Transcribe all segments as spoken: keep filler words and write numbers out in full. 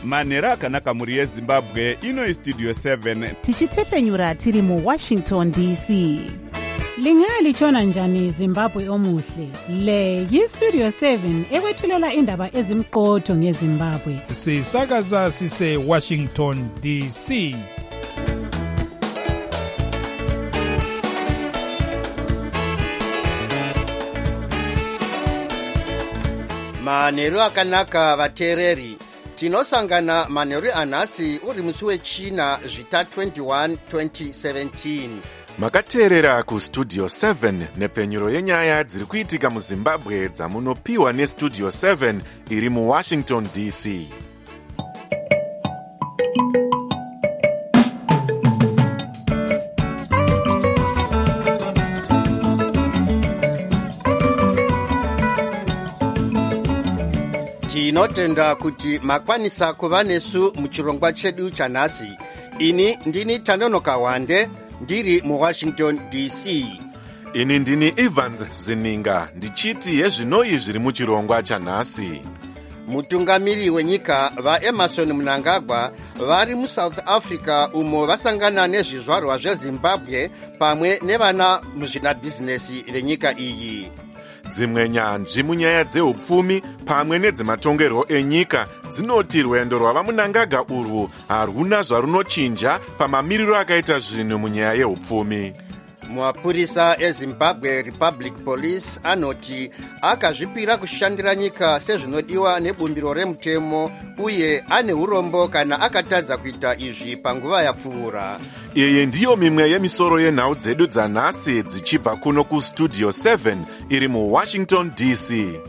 manhero akanaka mhuri yezimbabwe. Ino istudio seven tichitefenyura tiri muwashington D C. Lingalitshona njani Zimbabwe omuhle? Le yistudio seven ekwethulela indaba ezimqotho ngeZimbabwe. Sisakaza sise Washington D C. Manhero akanaka vateereri. Tinosangana manhero anhasi uri musi wechina zvita twenty-one twenty seventeen. Makateerera kustudio seven nepfenyuro yenyaya dziri kuitika muZimbabwe dzamunopiwa nestudio seven iri muWashington D C. Tinotenda kuti makwanisa kuva nesu muchirongwa chedu chanhasi. Ini ndini Tanonoka Wande ndiri muWashington D C. Ini ndini Evans Zininga ndichiti yezvinoi zviri muchirongwa chanhasi. Mutungamiri wenyika vaEmerson Mnangagwa vari muSouth Africa umo vasangana nezvizvarwa zveZimbabwe pamwe nevana muzvinabhizinesi venyika iyi. Dzimwe nyanzvi munyaya dzeupfumi pamwe nedzematongerwo enyika dzinoti rwendo rwavaMnangagwa urwu haruna zvarunochinja pamamiriro akaita zvinhu munyaya yeupfumi. Mapurisa eZimbabwe Republic Police anoti akazvipira kushandira nyika sezvinodiwa nebumbiro remutemo uye ane urombo kana akatadza kuita izvi panguva yapfuura. Iyi ndiyo mimwe yemisoro yenhau dzedu dzanhasi dzichibva kuno kustudio seven iri muWashington D C.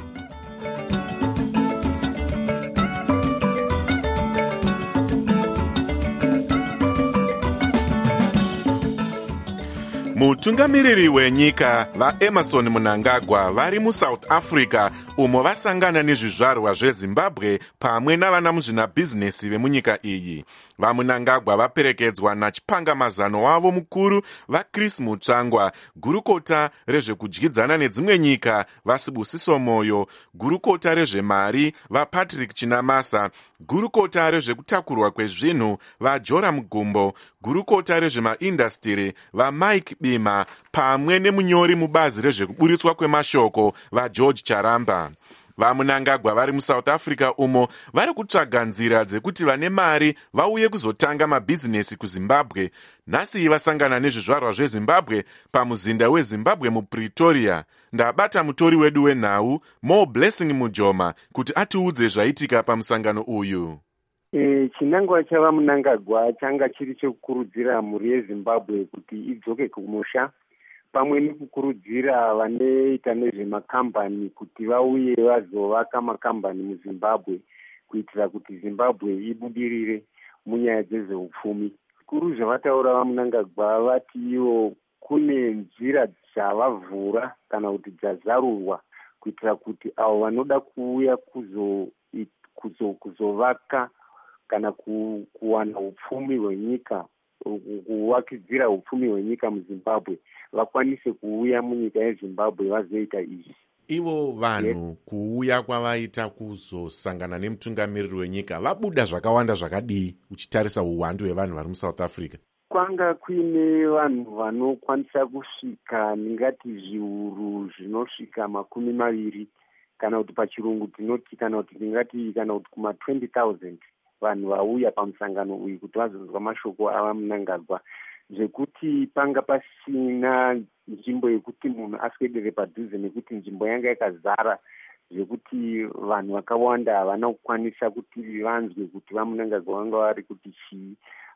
Mutungamiriri wenyika vaEmerson Mnangagwa vari muSouth Africa umo vasangana nezvizvarwa zveZimbabwe pamwe navana muzvinabhizinesi vemunyika iyi. VaMnangagwa vaperekedzwa nachipangamazano wavo mukuru vaChris Mutsvangwa, gurukota rezvekudyidzana nedzimwe nyika vaSibusiso Moyo, gurukota rezvemari vaPatrick Chinamasa, gurukota rezvekutakurwa kwezvinhu vaJoram Gumbo, gurukota rezvemaindastiri vaMike Bima pamwe nemunyori mubazi rezvekuburitswa kwemashoko vaGeorge Charamba. VaMnangagwa vari muSouth Africa umo vari kutsvaga nzira dzekuti vane mari vauye kuzotanga mabhizinesi kuZimbabwe. Nhasi vasangana nezvizvarwa zveZimbabwe pamuzinda weZimbabwe muPretoria. Ndabata mutori wedu wenhau Mo Blessing Mujoma kuti atiudze zvaitika pamusangano uyu. E, chinangwa chavaMnangagwa changa chiri chekukurudzira mhuri yeZimbabwe kuti idzoke kumusha pamwe nekukurudzira vanoita nezvemakambani kuti vauye vazovaka makambani muZimbabwe kuitira kuti Zimbabwe ibudirire munyaya dzezveupfumi. Kuru zvavataura vaMnangagwa vati ivo kune nzira dzavavhura kana kuti dzazarurwa kuitira kuti avo vanoda kuuya kuzo kuzo kuzovaka kana ku, kuwana upfumi hwenyika, kuwakidzira upfumi hwenyika muZimbabwe vakwanise kuuya munyika yeZimbabwe vazoita izvi. Ivo vanhu yes. Kuuya kwavaita kuzosangana nemutungamiriri wenyika vabuda zvakawanda zvakadii uchitarisa uwandu hwevanhu vari muSouth Africa? Kwanga kuine vanhu vanokwanisa kusvika ndingati zviuru zvinosvika makumi maviri kana kuti pachirungu tinoti kana kuti ndingati kana kuti kuma twenty thousand vanhu vauya pamusangano uyu kuti vazonzwa mashoko avaMnangagwa, zvekuti panga pasina nzvimbo yekuti munhu aswedere padhuze nekuti nzvimbo yanga yakazara zvekuti vanhu vakawanda havana kukwanisa kuti vanzwe kuti vaMnangagwa vanga vari kuti chii,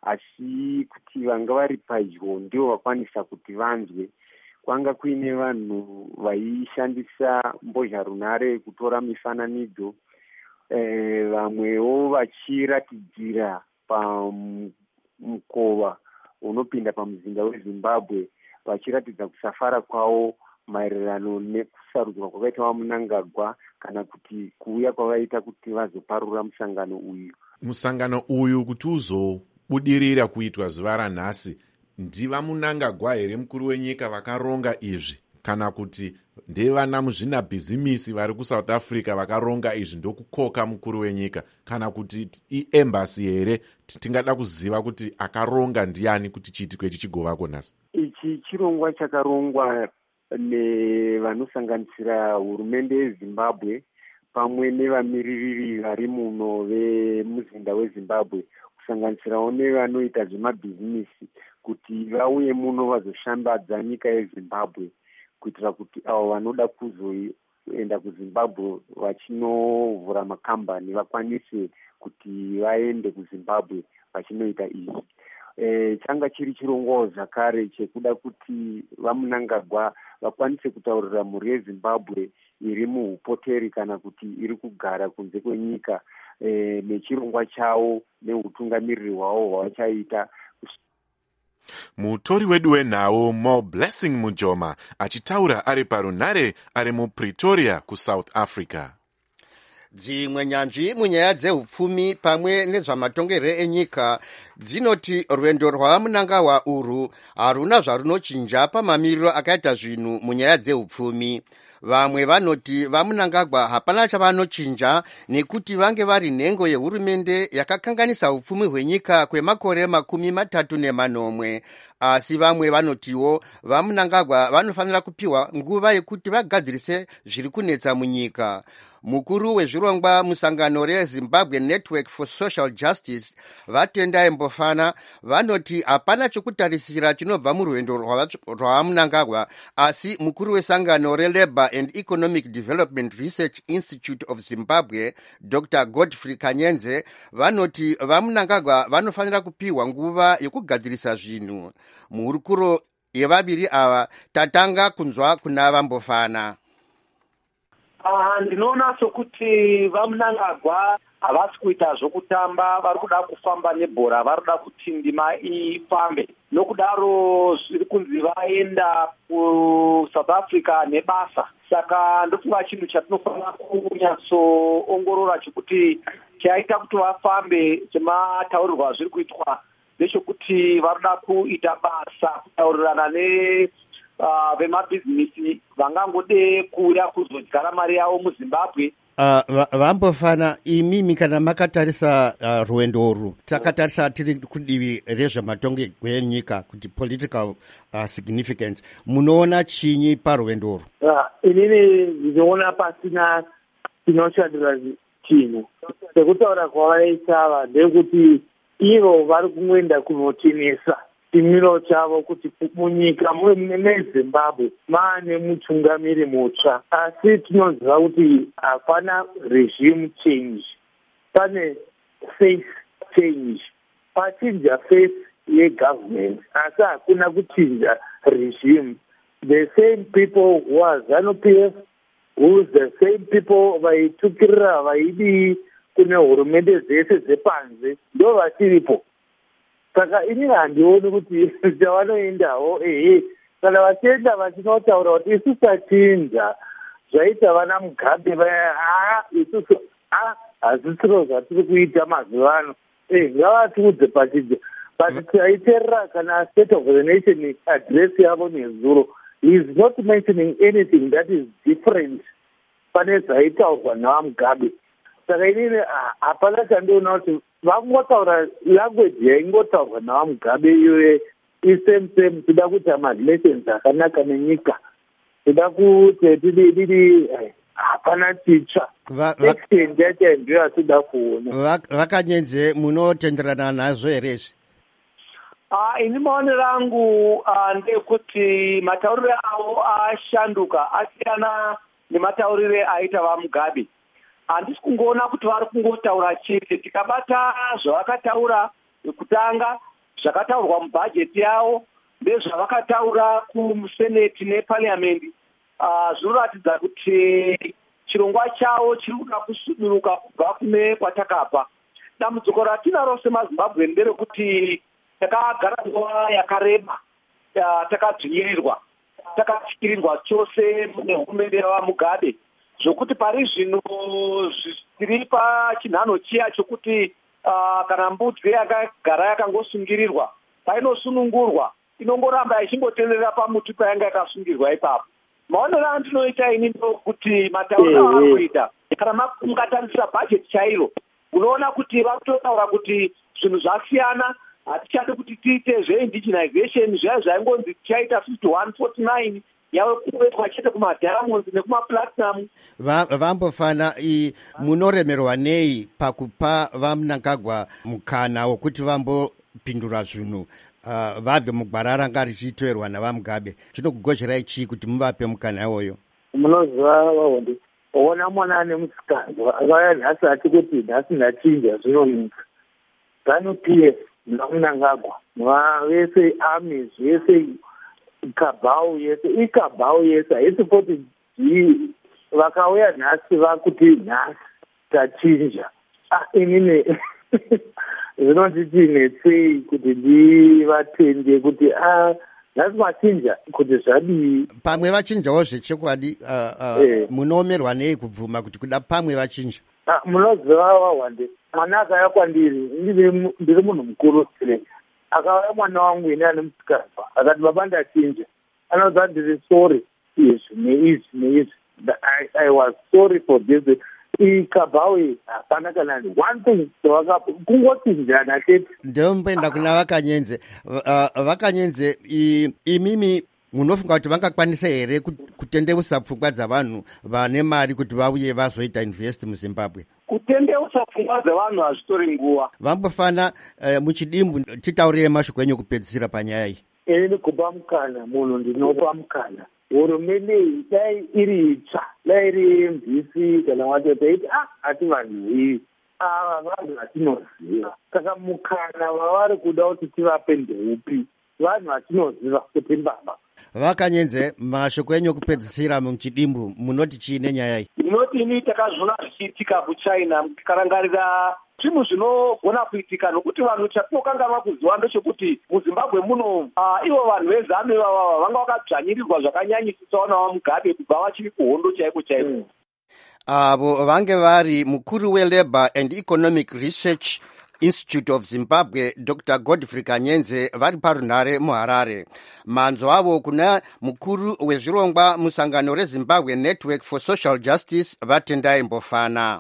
asi kuti vanga vari padyo ndio vakwanisa kuti vanzwe. Kwanga kuine vanhu vaishandisa mbozharunhare kutora mifananidzo, eh, vamwewo vachiratidzira pamukova unopinda pamuzinda weZimbabwe vachiratidza kusafara kwavo maererano nekusarudzwa kwakaita vaMnangagwa kana kuti kuuya kwavaita kuti vazoparura musangano uyu. Musangano uyu kuti uzobudirira kuitwa zuva ranhasi, ndiva Mnangagwa here mukuru wenyika vakaronga izvi kana kuti ndevana muzvinabhizimisi vari kuSouth Africa vakaronga izvi ndokukoka mukuru wenyika, kana kuti iembassy here? Tingada kuziva kuti akaronga ndiani kuti chiitiko ichi chigovako nhasi. Ichi chirongwa chakarongwa nevanosanganisira hurumende yeZimbabwe pamwe nevamiririri vari muno vemuzinda weZimbabwe, kusanganisirawo nevanoita zvemabhizinisi, kuti vauye muno vazoshambadza nyika yeZimbabwe, kuitira kuti avo vanoda kuzoenda kuZimbabwe vachinovhura makambani vakwanise kuti vaende kuZimbabwe vachinoita izvi. E, changa chiri chirongwa zvakare chekuda kuti vaMnangagwa vakwanise kutaurira mhuri yeZimbabwe iri muupoteri kana kuti iri kugara kunze kwenyika e, nechirongwa chavo neutungamiriri hwavo hwavachaita. Mutori wedu wenhau Mo Blessing Mujoma achitaura ari parunhare ari muPretoria kuSouth Africa. Dzimwe nyanzvi munyaya dzeupfumi pamwe nezvamatongerwo enyika dzinoti rwendo rwaMnangagwa urwu haruna zvarunochinja pamamiriro akaita zvinhu munyaya dzeupfumi. Vamwe vanoti vaMnangagwa hapana chavanochinja nekuti vange vari nhengo yehurumende yakakanganisa upfumi hwenyika kwemakore makumi matatu nemanomwe. Asi vamwe vanotiwo vaMnangagwa vanofanira kupiwa nguva yekuti vagadzirise zviri kunetsa munyika. Mukuru wezvirongwa musangano reZimbabwe Network for Social Justice Vatendai Mbofana vanoti hapana chokutarisira chinobva murwendo rwaMnangagwa, asi mukuru wesangano reLabour and Economic Development Research Institute of Zimbabwe Doctor Godfrey Kanyenze vanoti vaMnangagwa vanofanira kupiwa nguva yekugadzirisa zvinhu. Muhurukuro yevaviri ava tatanga kunzwa kuna vaMbofana. Uh, ndinoona sokuti vaMnangagwa havasi kuita zvokutamba, vari kuda kufamba nebhora, vari kuda kuti ndima ifambe. Nokudaro zviri kunzi vaenda kuSouth Africa nebasa. Saka ndofunga chinhu chatinofanira kunyatsoongorora chokuti chaita kuti vafambe, chemataurirwa zviri kuitwa ndechekuti vari kuda kuita basa, kutaurirana ne Uh, vemabhizinisi vangangode kuuya kuzodyara mari yavo muZimbabwe. Uh, Vambofana, imimi kana makatarisa uh, rwendo urwu takatarisa tiri kudivi rezvematongerwo enyika kuti political uh, significance, munoona chinyi parwendo urwu? Uh, inini ndinoona pasina chinoshandira chinhu. Sekutaura kwavaita ava ndekuti ivo vari kungoenda kunotinesa chimiro chavo kuti munyika meZimbabwe maane mutungamiri mutsva, asi tinoziva kuti hapana regime change, pane face change. Pachinja face yegovernment asi hakuna kuchinja regime. The same people who are ZANU-P F, who is the same people vaitukirira vaidii kune hurumende dzese dzepanze, ndo vachiripo. Saka ini handioni kuti chavanoendawo ehe, kana vachienda vachinotaura kuti isusu tachinja zvaita vana Mugabe vaya, haa isusu a hazisiro zvatiri kuita mazuva ano, eh ngavatiudze pachinja. But taiterera kana State of the Nation address yavo nezuro, he is not mentioning anything that is different pane zvaitaurwa navaMugabe. Saka inini hapana chandiona kuti vangotaura language yaingotaurwa navaMugabe iyoye isame same, tida kuita marelations akanaka nenyika, tida kuti tidii hapana chitsva. Extent yacho ndiyo yatida kuona. Vakanyenze, munotenderana nazvo here izvi? Ah, ini maonero angu uh, ndekuti matauriro avo ashanduka, asiyana nematauriro aita vaMugabe. Handisi kungoona kuti vari kungotaura chete. Tikabata zvavakataura kutanga, zvakataurwa mubhajeti yavo ndezvavakataura kuseneti nepariamendi, uh, zvinoratidza kuti chirongwa chavo chiri kuda kusuduruka kubva kune kwatakabva. Dambudziko ratinaro semaZimbabwe nderekuti takagara nguva yakareba uh, takadzvinyirirwa, takatyirirwa chose nehurumende yavaMugabe, zvokuti pari zvino zviri pachinhano chiya chokuti uh, kana mbudzi yakagara yakangosungirirwa painosunungurwa inongoramba ichingotenderera pamuti painga yakasungirirwa ipapo. maonero andinoita ini ndokuti matauriro avari kuita kana mungatarisira bhajeti chairo unoona kuti vari kutotaura kuti zvinhu zvasiyana, hatichade kuti tiite zveindigenization zviya zvaingonzi tichaita fifty one forty nine yave kuwetwa chete kumadiamonds nekumaplatinum. Vambofana munoremerwa nei pakupa vaMnangagwa mukana wokuti vambopindura zvinhu uh, vabve mugwara ranga richitorwa navaMugabe? Chinokugozherai chii kuti muvape mukana iwoyo? Munoziva vahondi, ona mwana ane musikazwa akauya nhasi ati kuti nhasi ndachinja zvinonyika ZANU-P F naMnangagwa vese armies vese kabhau yese ikabhau yese haisi kuti vakauya nhasi vakuti nhasi tachinja. Ah, inini zvinonditi netsei kuti ndivatende kuti ah nhasi machinja kuti zvadii. Pamwe vachinjawo zvechokwadi uh, uh, eh. Munomerwa nei kubvuma kuti kuda pamwe vachinja? Ah, munoziva wawande mwana akauya kwandiri ndiri munhu mukuru sire akauya mwana wangu ine ane musikazwa akati baba ndachinja, anoza ndiri sorry izvi neizvi neizvi I, I was sorry for this. Ikabhawe hapana kana one thing kungochinjana chete. Ndomboenda kuna Vakanyenze. Uh, Vakanyenze imimi munofunga kuti vangakwanisa here kutendeusa pfungwa dzavanhu vane mari kuti vauye vazoita invest muZimbabwe? Kutendeusa pfungwa dzavanhu hazvitori nguva. Vambofana uh, muchidimbu titaurire mashoko enyu kupedzisira panyaya iyi. Ini kupa mukana munhu ndinopa mukana. Hurumende iyi dai iri itsva, dai iri M V C kana watotaiti ah ati vanhu iyi ava vanhu vatinoziva. Saka mukana wavari kuda kuti tivape ndeupi? Vanhu vatinoziva kuti mbaba. Vakanyenze, mashoko enyu kupedzisira muchidimbu munoti chii nenyaya iyi? Ndinoti ini takazviona zvichiitika kuChina, tikarangarira zvinhu zvinogona kuitika nokuti vanhu chatinokanganwa kuziva ndechekuti muZimbabwe muno uh, ivo vanhu veZANU ivava vanga vakadzvanyirirwa zvakanyanyisisa navaMugabe kubva vachiri kuhondo chaiko chaiko. Mm. Avo vange vari mukuru weLabour and Economic Research Institute of Zimbabwe Doctor Godfrey Kanyenze vari parunhare muHarare. Manzo avo kuna mukuru wezvirongwa musangano reZimbabwe Network for Social Justice Vatendai Mbofana.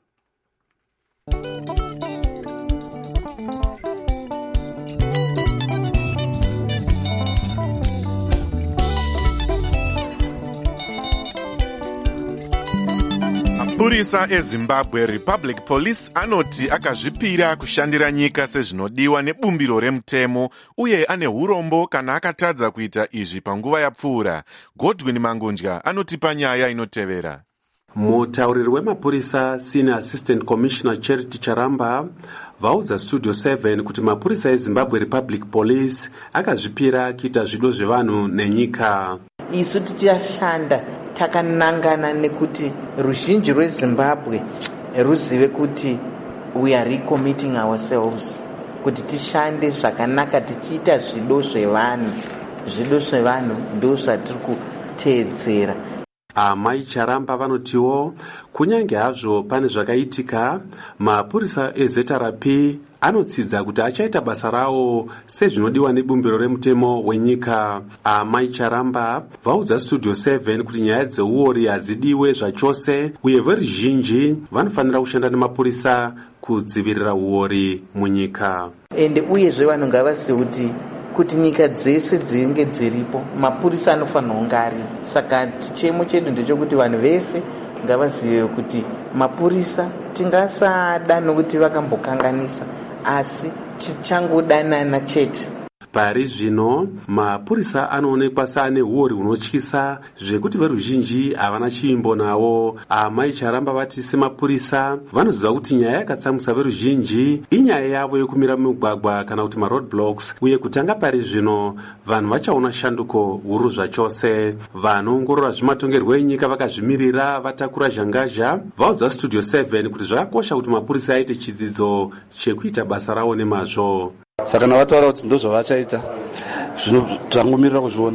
Mapurisa eZimbabwe Republic Police anoti akazvipira kushandira nyika sezvinodiwa nebumbiro remutemo uye ane hurombo kana akatadza kuita izvi panguva yapfuura. Godwin Mangunja anotipa nyaya inotevera. Mutauriri wemapurisa Senior Assistant Commissioner Charity Charamba vaudza Studio seven kuti mapurisa eZimbabwe Republic Police akazvipira kuita zvido zvevanhu nenyika. Isu tichashanda takanangana nekuti ruzhinji rweZimbabwe ruzive kuti we are recommitting ourselves kuti tishande zvakanaka tichiita zvido zvevanhu. Zvido zvevanhu ndo zvatiri kuteedzera. Amai Charamba vanotiwo kunyange hazvo pane zvakaitika, mapurisa eZ R P anotsidza kuti achaita basa rawo sezvinodiwa nebumbiro remutemo wenyika. Amai Charamba vaudza Studio seven kuti nyaya dzeuori hadzidiwe zvachose uye veruzhinji vanofanira kushanda nemapurisa kudzivirira uori munyika. Ende uyezve vanhu ngavazive kuti kuti nyika dzese dzinge dziripo mapurisa anofanira kunge ari. Saka chichemo chedu ndechekuti vanhu vese ngavazive kuti mapurisa tingasada nokuti vakambokanganisa, asi tichangodanana chete. Pari zvino mapurisa anoonekwa saane uori hunotyisa zvekuti veruzhinji havana chiimbo nawo. Amai Charamba vati semapurisa vanoziva kuti nyaya yakatsamwisa veruzhinji inyaya yavo yokumira mumugwagwa kana kuti maroadblocks, uye kutanga pari zvino vanhu vachaona shanduko huru zvachose. Vanoongorora zvematongerwo enyika vakazvimirira vatakura zhangazha vaudza Studio seven kuti zvakakosha kuti mapurisa aite chidzidzo chekuita basa rawo nemazvo. Saka navataura kuti ndo zvavachaita zvino tangomirira kuzviona,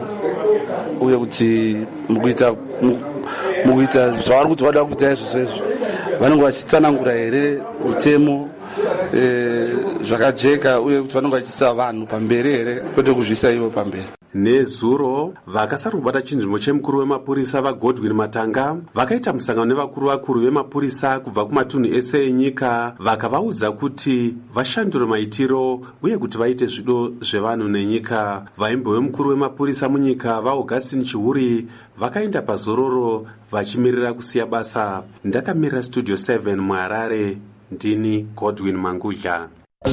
uye kuti mukuita mukuita zvavari kuti vada kuita izvo izvo vanenge vachitsanangura here mutemo e, zvakajeka, uye kuti vanenge vachiisa vanhu pamberi here kwete kuzvisa ivo pamberi. nezuro vakasara kubata chinzvimbo chemukuru wemapurisa vagodwin matanga vakaita musangano nevakuru vakuru vemapurisa kubva kumatunhu ese enyika vakavaudza kuti vashandure maitiro uye kuti vaite zvido zvevanhu nenyika. vaimbo vemukuru wemapurisa munyika vaAugustin Chihuri vakaenda pazororo vachimirira kusiya basa. Ndakamirira studio seven muHarare, ndini Godwin Mangudla.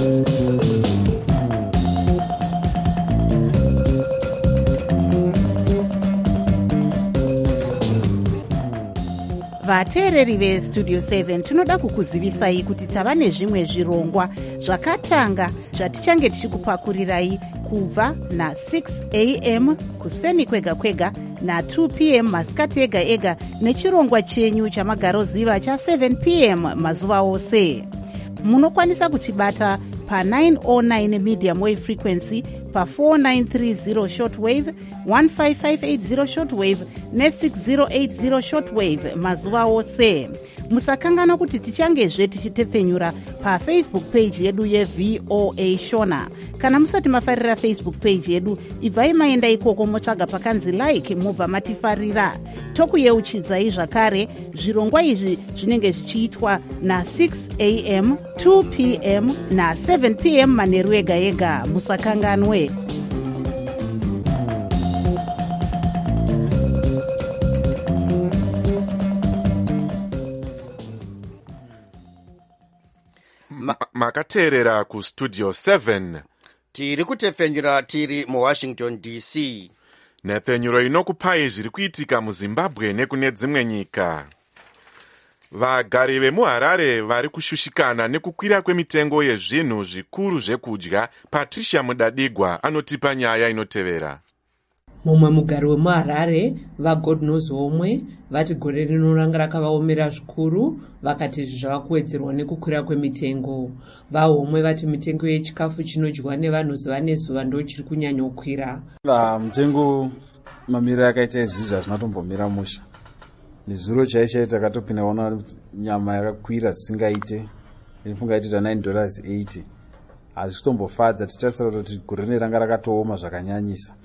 vateereri vestudio seven tinoda kukuzivisai kuti tava nezvimwe zvirongwa zvakatanga zvatichange tichikupakurirai kubva na-six a m kuseni kwega kwega na-two p m masikati ega ega nechirongwa chenyu chamagaroziva cha-seven p m mazuva ose. Munokwanisa kutibata pa-nine oh nine medium wave frequency, pa-four nine three zero short wave, one five five eight zero short wave ne-six zero eight zero short wave mazuva ose. Musakangana kuti tichangezve tichitepfenyura pa-Facebook page yedu ye-V O A Shona. Kana musati mafarira Facebook page yedu, ibvai maenda ikoko motsvaga pakanzi like mubva matifarira. Tokuyeuchidzai zvakare zvirongwa izvi zvinenge zvichiitwa na-six a m, two p m na-seven p m manheru ega ega. Musakanganwe. makateerera kustudio seven. tiri kutepfenyura tiri muWashington D C. Nhepfenyuro inokupai zviri kuitika muZimbabwe nekune dzimwe nyika. Vagari vemuHarare vari kushushikana nekukwira kwemitengo yezvinhu zvikuru zvekudya. Patricia Mudadigwa anotipa nyaya inotevera. mumwe mugari wemuHarare vagodnozomwe vati gore rino ranga rakavaomera zvikuru, vakati izvi zvava kuwedzerwa nekukwira kwemitengo. Vahomwe vati mitengo yechikafu chinodyiwa nevanhu zuva nezuva ndo chiri kunyanya kukwira. Mutengo mamiriro akaita izvizvi hazvina tombomira musha. Nezuro chaichai takatopinda kuona nyama yakakwira zvisingaite. Inofunga iti nine dollars eighty. Hazvisi kutombofadza, tichitarisira kuti gore rino ranga rakatooma zvakanyanyisa.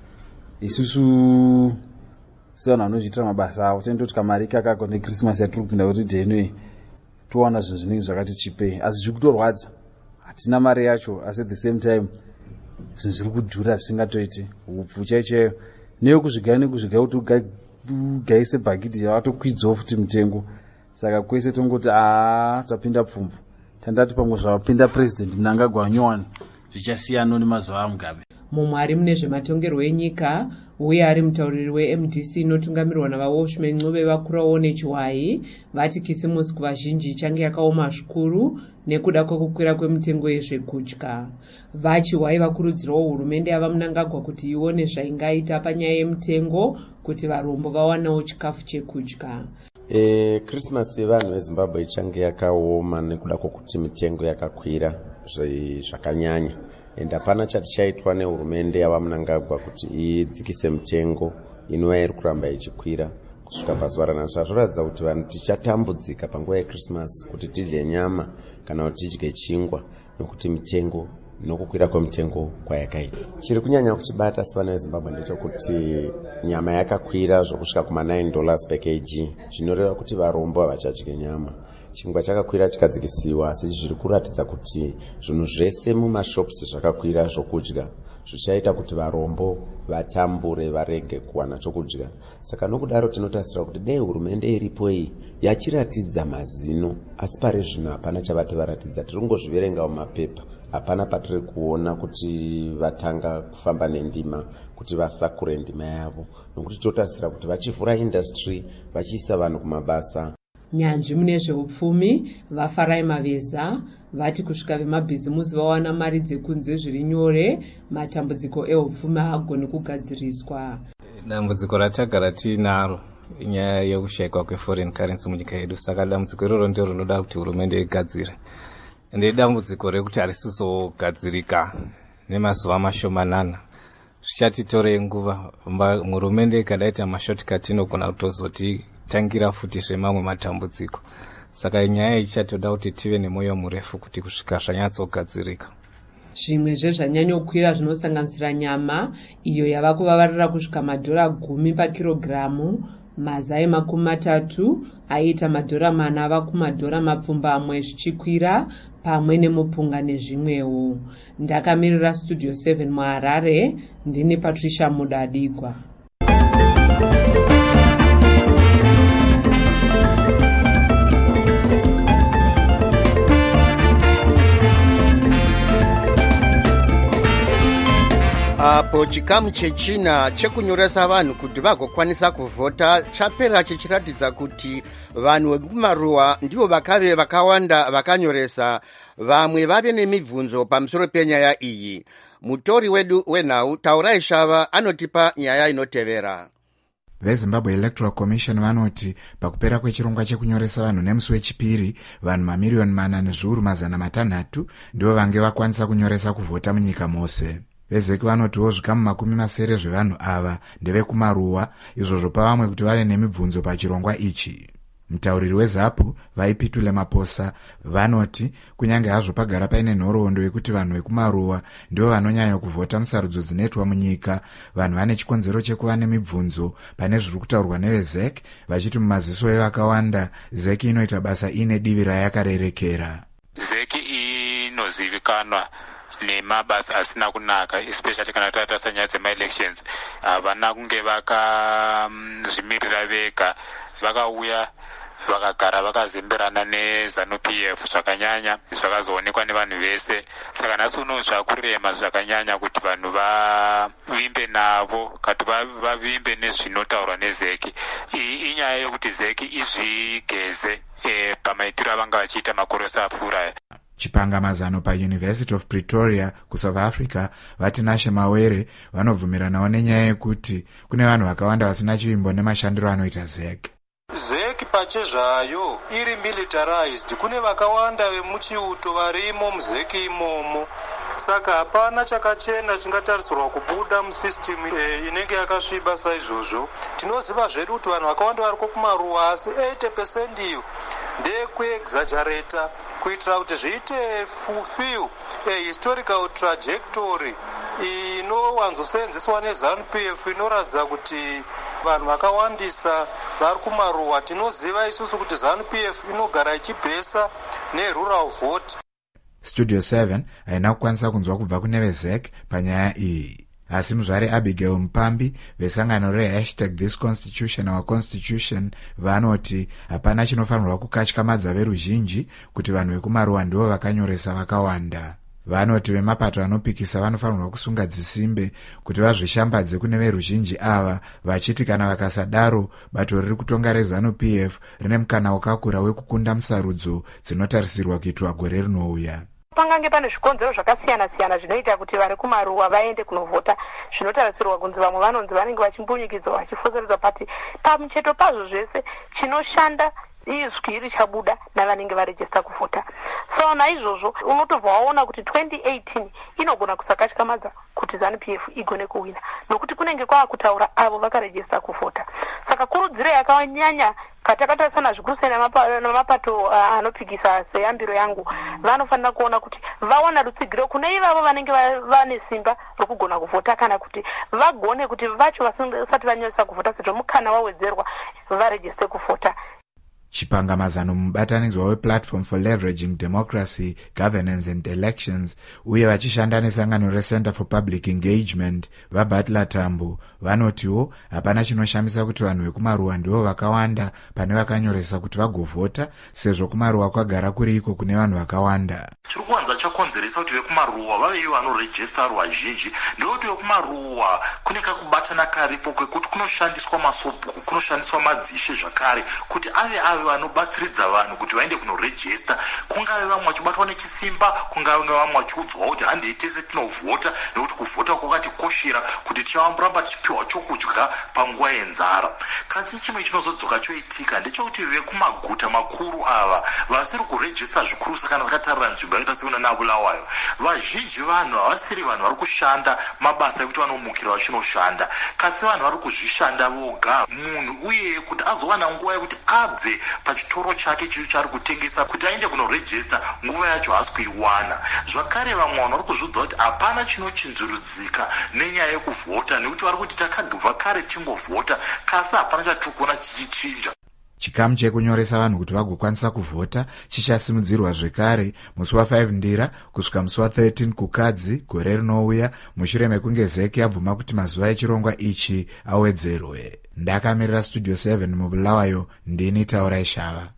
Isusu sevanhu vanozviitira mabasa avo tinototi kamari kakako neChristmas yatiri kupinda kuti dhenwe towana zvinhu zvinenge zvakati chipei, asi zviri kutorwadza. Hatina mari yacho, asi at the same time zvinhu zviri kudhura zvisingatoiti. Upfu chaichayo neyokuzvigaya nekuzvigaya kuti ugaise bhakiti yavatokwidzawo futi mutengo. Saka kwese tongoti aa tapinda pfumvu. Tandati pamwe zvavapinda president Mnangagwa Nyowani zvichasiyana nemazuva aMugabe. Mumwe ari mune zvematongerwo enyika uye ari mutauriri we-M D C inotungamirwa navaWashmen Ncube vakurawo nechiwayi vati kisimusi kuvazhinji ichange yakaoma zvikuru nekuda kwekukwira kwemitengo yezvekudya. Vachiwayi vakurudzirawo hurumende yava Mnangagwa kuti ione zvaingaita panyaya yemitengo kuti varombo vawanawo chikafu chekudya. E, Christmas yevanhu veZimbabwe ichange yakaoma nekuda kwokuti mitengo yakakwira zvakanyanya. Ende hapana chati chaitwa nehurumende yava Mnangagwa kuti idzikise mitengo inova iri kuramba ichikwira kusvika pazuva ranhasi. Zvoratidza kuti vanhu tichatambudzika panguva yeChristmas kuti tidye nyama kana kuti tidye chingwa nokuti mitengo nokukwira kwemitengo kwayakaita. Chiri kunyanya kutibata sevana veZimbabwe ndechekuti nyama yakakwira zvokusvika kuma-nine dollars per kg. Zvinoreva kuti varombo havachadye nyama. Chingwa chakakwira chikadzikisiwa, asi zviri kuratidza kuti zvinhu zvese mumashops zvakakwira zvokudya, zvichaita kuti varombo vatambure varege kuwana chokudya. Saka nokudaro tinotarisira kuti dei hurumende iripo iyi yachiratidza mazino, asi pari zvino hapana chavati varatidza. Tiri kungozviverenga mumapepa, hapana patiri kuona kuti vatanga kufamba nendima kuti vasakure ndima yavo, nokuti totarisira kuti vachivhura industry vachiisa vanhu kumabasa. Nyanzvi mune zveupfumi vaFarai Maveza vati kusvika vemabhizimusi vawana mari dzekunze zviri nyore, matambudziko ehupfumi haagoni kugadziriswa. Dambudziko ratagara tinaro inyaya yekushayikwa kweforeign currency munyika yedu. Saka dambudziko iroro ndiro rinoda kuti hurumende igadzire. Ende dambudziko rekuti harisizogadzirika nemazuva mashomanana. Zvichatitorei nguva. Hurumende ikadaita mashortcut inogona kutozoti tangira futi zvemamwe matambudziko. Saka nyaya ichatoda kuti tive nemwoyo murefu kuti kusvika zvanyatsogadzirika. zvimwe zvezvanyanyokwira zvinosanganisira nyama iyo yava kuvavarira kusvika madhora gumi pakirogiramu, mazai makumi matatu aiita madhora mana ava kumadhora mapfumbamwe zvichikwira, pamwe nemupunga nezvimwewo. Ndakamirira Studio seven muHarare, ndini Patricia Mudadigwa. Apo chikamu chechina chekunyoresa vanhu kuti vagokwanisa kuvhota chapera chichiratidza kuti vanhu vekumaruwa ndivo vakave vakawanda vakanyoresa, vamwe vave nemibvunzo pamusoro penyaya iyi. Mutori wedu wenhau Taurai Shava anotipa nyaya inotevera. VeZimbabwe Electoral Commission vanoti pakupera kwechirongwa chekunyoresa vanhu nemusi wechipiri, vanhu mamiriyoni mana nezviuru mazana matanhatu ndivo vange vakwanisa kunyoresa kuvhota munyika mose. Vezeki vanotiwo zvikamu makumi masere zvevanhu ava ndevekumaruwa, izvozvo pavamwe kuti vave nemibvunzo pachirongwa ichi. Mutauriri weZAPU Vaipitule Maposa vanoti kunyange hazvo pagara paine nhoroondo yekuti vanhu vekumaruwa ndivo vanonyanya kuvhota musarudzo dzinoitwa munyika, vanhu vane chikonzero chekuva nemibvunzo pane zviri kutaurwa nevezeki, vachiti mumaziso evakawanda zeki inoita basa ine divi rayakarerekera. Zeki inozivikanwa nemabasa asina kunaka, especially kana tatarisa nyaya dzema-elections. Havana kunge vakazvimirira vega, vakauya vakagara vakazemberana neZANU-P F zvakanyanya, zvakazoonekwa nevanhu vese. Saka nhasi uno zvakurema zvakanyanya kuti vanhu vavimbe navo, kuti vavimbe nezvinotaurwa nezeki. Iyi inyaya yokuti zeki izvigeze e, pamaitiro avanga vachiita makorosi apfuura. Chipangamazano paUniversity of Pretoria kuSouth Africa vati Nashe Mawere vanovhumiranawo nenyaya yekuti kune vanhu vakawanda vasina chivimbo nemashandiro anoita zeki. Zeki pachezvayo iri militarized, kune vakawanda vemuchiuto varimo muzeki imomo, saka hapana chakachena chingatarisirwa kubuda musystem e, inenge yakasviba saizvozvo. Tinoziva zvedu kuti vanhu vakawanda variko kumaruwa, asi eighty percent iyo ndekuexaggerata kuitira kuti zviite fulfill a historical trajectory inowanzoseenzeswa neZANU-P F inoratidza kuti vanhu vakawandisa vari kumaruwa. Tinoziva isusu kuti ZANU-P F inogara ichibhesa nerural vote. Studio seven haina kukwanisa kunzwa kubva kune vezeki panyaya iyi. Asi muzvare Abigail Mpambi vesangano re-hashtag This Constitution Our Constitution vanoti hapana chinofanirwa kukatyamadza veruzhinji kuti vanhu vekumaruwa ndivo vakanyoresa vakawanda. Vanoti vemapato anopikisa vanofanirwa kusunga dzisimbe kuti vazvishambadze kune veruzhinji ava, vachiti kana vakasadaro bato riri kutonga reZANU-P F rine mukana wakakura wekukunda musarudzo dzinotarisirwa kuitwa gore rinouya. Pangange pane zvikonzero zvakasiyana siyana zvinoita kuti vari kumaruwa vaende kunovhota, zvinotarisirwa kunzi vamwe vanonzi vanenge vachimbunyikidzwa vachifoseredzwa pati pamucheto pazvo zvese chinoshanda izwi richabuda navanenge varejista kuvhota. So naizvozvo unotobva waona kuti twenty eighteen inogona kusakatyamadza kuti ZANU-P F igone kuwina, nokuti kunenge kwakutaura avo vakarejista kuvhota. Saka kurudziro yakanyanya katakatarisana zvikuru sei namapato uh, anopikisa seyambiro yangu, vanofanira kuona kuti vawana rutsigiro kune ivavo vanenge vane simba rokugona kuvhota, kana kuti vagone kuti vacho vasati vanyoresa kuvhota sezvo mukana wawedzerwa varejiste kuvhota. Chipangamazano mubatanidzwa wePlatform for Leveraging Democracy, Governance and Elections uye vachishanda nesangano reCenter for Public Engagement vaButler Tambo vanotiwo hapana chinoshamisa kuti vanhu vekumaruwa ndivo vakawanda pane vakanyoresa kuti vagovhota, sezvo kumaruwa kwagara kuri iko kune vanhu vakawanda. Chiri kuwanza chakonzeresa kuti vekumaruwa vave ivo vanorejista rwazhinji ndekuti vekumaruwa kune kakubatana karipo kwekuti kunoshandiswa masobhuku, kunoshandiswa madzishe zvakare kuti ave ave vanobatsiridza vanhu kuti vaende kunorejista, kungave vamwe vachibatwa nechisimba, kungave vamwe vachiudzwa kuti handei tese tinovhota nekuti kuvhota kwakatikoshera kuti tichavamboramba tichipiwa chokudya panguva yenzara. Kasi chimwe chinozodzoka choitika ndechekuti vekumaguta makuru ava vasiri kurejista zvikuru, sakana vakatarira nzvimbo yakaita seuna nabulawayo, vazhinji vanhu havasiri vanhu vari kushanda mabasa ekuti vanomukira vachinoshanda, kasi vanhu vari kuzvishanda voga. Munhu uye kuti azowana nguva yekuti abve pachitoro chake chicho chaari kutengesa kuti aende kunorejista nguva yacho haasi kuiwana. Zvakare vamwe vanhu vari kuzvidza kuti hapana chinochinzurudzika nenyaya yekuvhota nekuti vari kuti takabva kare tichingovhota kasi hapana chatiri kuona chichichinja. chikamu chekunyoresa vanhu kuti vagokwanisa kuvhota chichasimudzirwa zvekare musi wa5 ndira kusvika musi wa13 kukadzi gore rinouya mushure mekunge zeki yabvuma kuti mazuva echirongwa ichi awedzerwe. Ndakamirira studio seven mubulawayo, ndini Taurai Shava.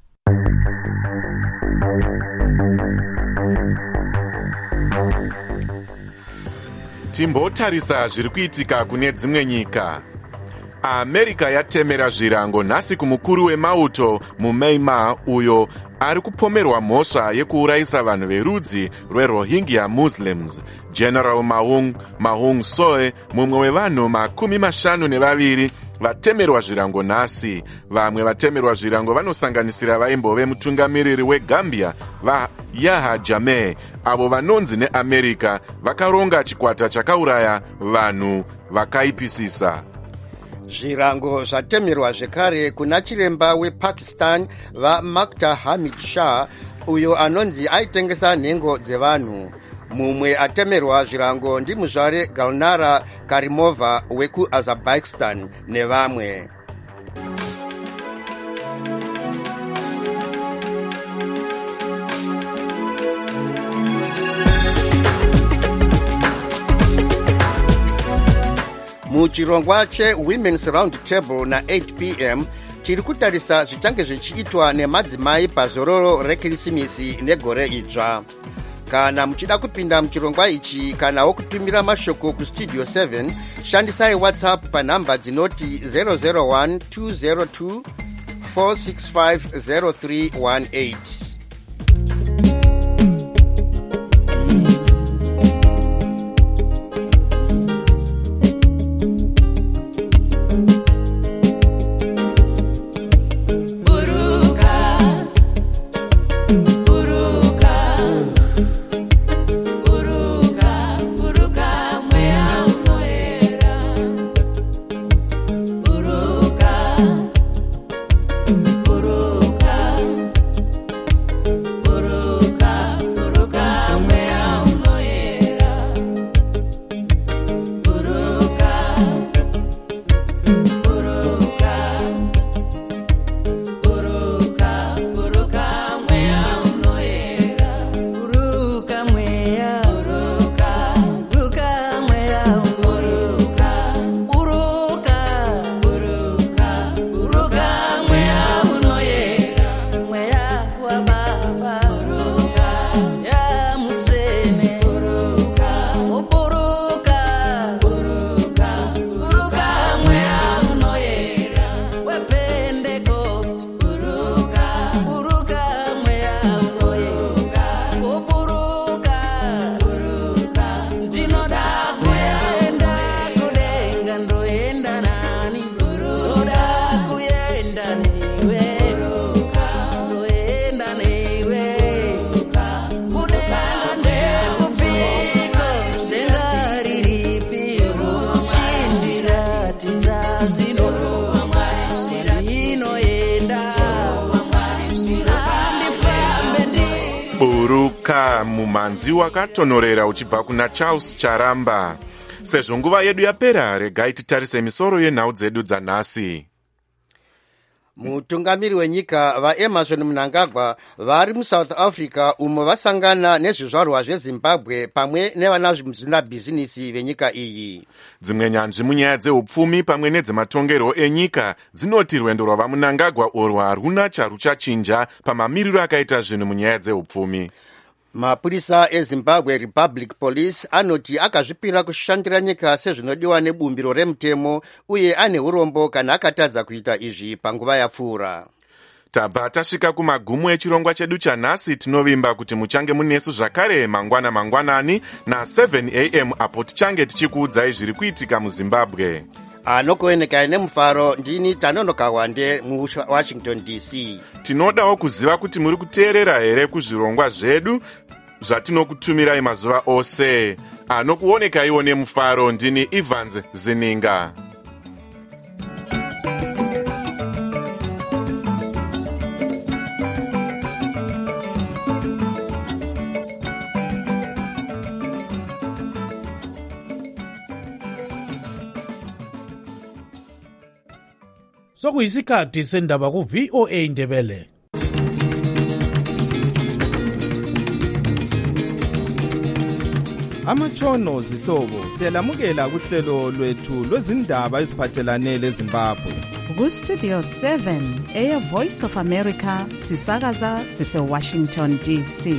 Timbotarisa zviri kuitika kune dzimwe nyika. America yatemera zvirango nhasi kumukuru wemauto muMyanmar uyo ari kupomerwa mhosva yekuurayisa vanhu verudzi rweRohingya Muslims. General Mahung Mahung Soe, mumwe wevanhu makumi mashanu nevaviri vatemerwa zvirango nhasi. Vamwe vatemerwa zvirango vanosanganisira vaimbove mutungamiriri weGambia vaYahya Jammeh, avo vanonzi neAmerica vakaronga chikwata chakauraya vanhu vakaipisisa. Zvirango zvatemerwa zvekare kuna chiremba wePakistan vaMakta Hamid Shah uyo anonzi aitengesa nhengo dzevanhu. Mumwe atemerwa zvirango ndimuzvare Gulnara Karimova wekuAzerbaijan nevamwe. Muchirongwa cheWomen's Round Table na eight p m tiri kutarisa zvichange zvichiitwa nemadzimai pazororo rekrisimisi negore idzva. Kana muchida kupinda muchirongwa ichi kana wokutumira mashoko kustudio seven, shandisai WhatsApp panhamba dzinoti zero zero one two zero two four six five zero three one eight. Mumanzi wakatonorera uchibva kuna Charles Charamba. Sezvo nguva yedu yapera, regai titarise misoro yenhau dzedu dzanhasi. Mutungamiri wenyika vaEmmerson Mnangagwa vari muSouth Africa umo vasangana nezvizvarwa zveZimbabwe pamwe nevanazvina bhizinisi venyika iyi. Dzimwe nyanzvi munyaya dzeupfumi pamwe nedzematongerwo enyika dzinoti rwendo rwavaMnangagwa urwu haruna charuchachinja pamamiriro akaita zvinhu munyaya dzeupfumi. Mapurisa eZimbabwe Republic Police anoti akazvipira kushandira nyika sezvinodiwa nebumbiro remutemo uye ane urombo kana akatadza kuita izvi panguva yapfuura. Tabva tasvika kumagumo echirongwa chedu chanhasi. Tinovimba kuti muchange munesu zvakare mangwana mangwanani na seven a m apo tichange tichikuudzai zviri kuitika muZimbabwe. Anokuoneka nemufaro ndini Tanonoka Wande muWashington D C. Tinodawo kuziva kuti muri kuteerera here kuzvirongwa zvedu zvatinokutumirai mazuva ose. Anokuoneka iwo nemufaro ndini Evans Zininga. sokuyisikhathi sendaba ku-V O A Ndebele. Amatshono zihlobo siyalamukela kuhlelo lwethu lwezindaba eziphathelane leZimbabwe. Ku-Studio seven, Air Voice of America, sisakaza sise-Washington D C.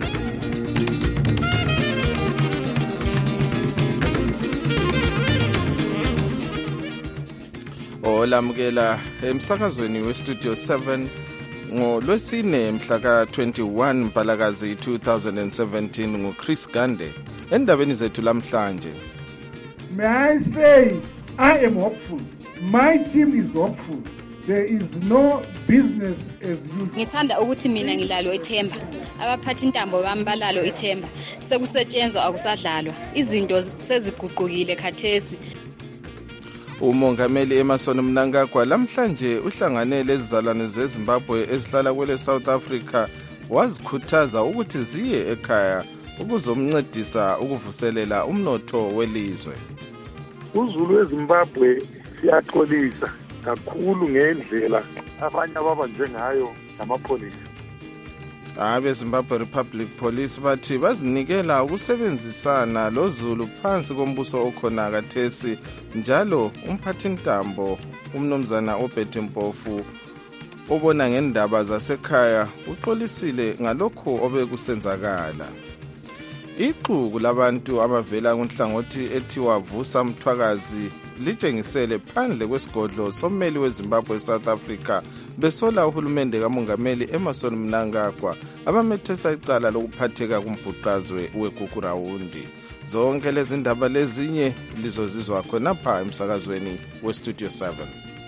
Olamukela emsakazweni we-Studio seven ngolwesine mhla ka-twenty-one Mpalakazi two thousand seventeen nguChris Gande. Endabeni zethu lamhlanje. May I say I am hopeful. My team is hopeful. There is no business as usual. Ngithanda ukuthi mina ngilalo ithemba. Abaphathi intambo bami balalo ithemba. Sekusetshenzwa akusadlalwa. Izinto seziguqukile khathesi. Umongameli Emmerson Mnangagwa lamhlanje uhlanganele izizalwane zeZimbabwe ezihlala kwele South Africa wazikhuthaza ukuthi ziye ekhaya ukuzomncedisa ukuvuselela umnotho welizwe. uZulu weZimbabwe siyaxolisa kakhulu ngendlela abanye ababanje ngayo namapholisa. Abe Zimbabwe Republic Police bathi bazinikela ukusebenzisana loZulu phansi kombuso okhona kathesi njalo umphathintambo umnomzana oBetty Mpofu obona ngendaba zasekhaya uxolisile ngalokho obekusenzakala. Ixuku labantu abavela kunhlangothi ethiwa Vusa Mthwakazi litshengisele phandle kwesigodlo sommeli weZimbabwe South Africa besola uhulumende kamongameli Emmerson Mnangagwa abamethesa icala lokuphatheka kumbhuqazwe weGugurawundi. Zonke lezi ndaba lezinye lizozizwa khona pha emsakazweni we-Studio seven.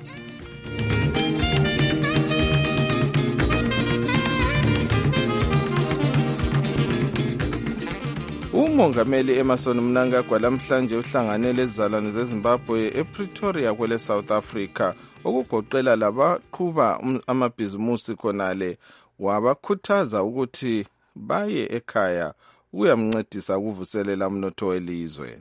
Umongameli Emmerson Mnangagwa lamhlanje uhlanganele izizalwane zeZimbabwe ePretoria kwele South Africa okugoqela labaqhuba amabhizimusi khonale wabakhuthaza ukuthi baye ekhaya ukuyamncedisa ukuvuselela umnotho welizwe.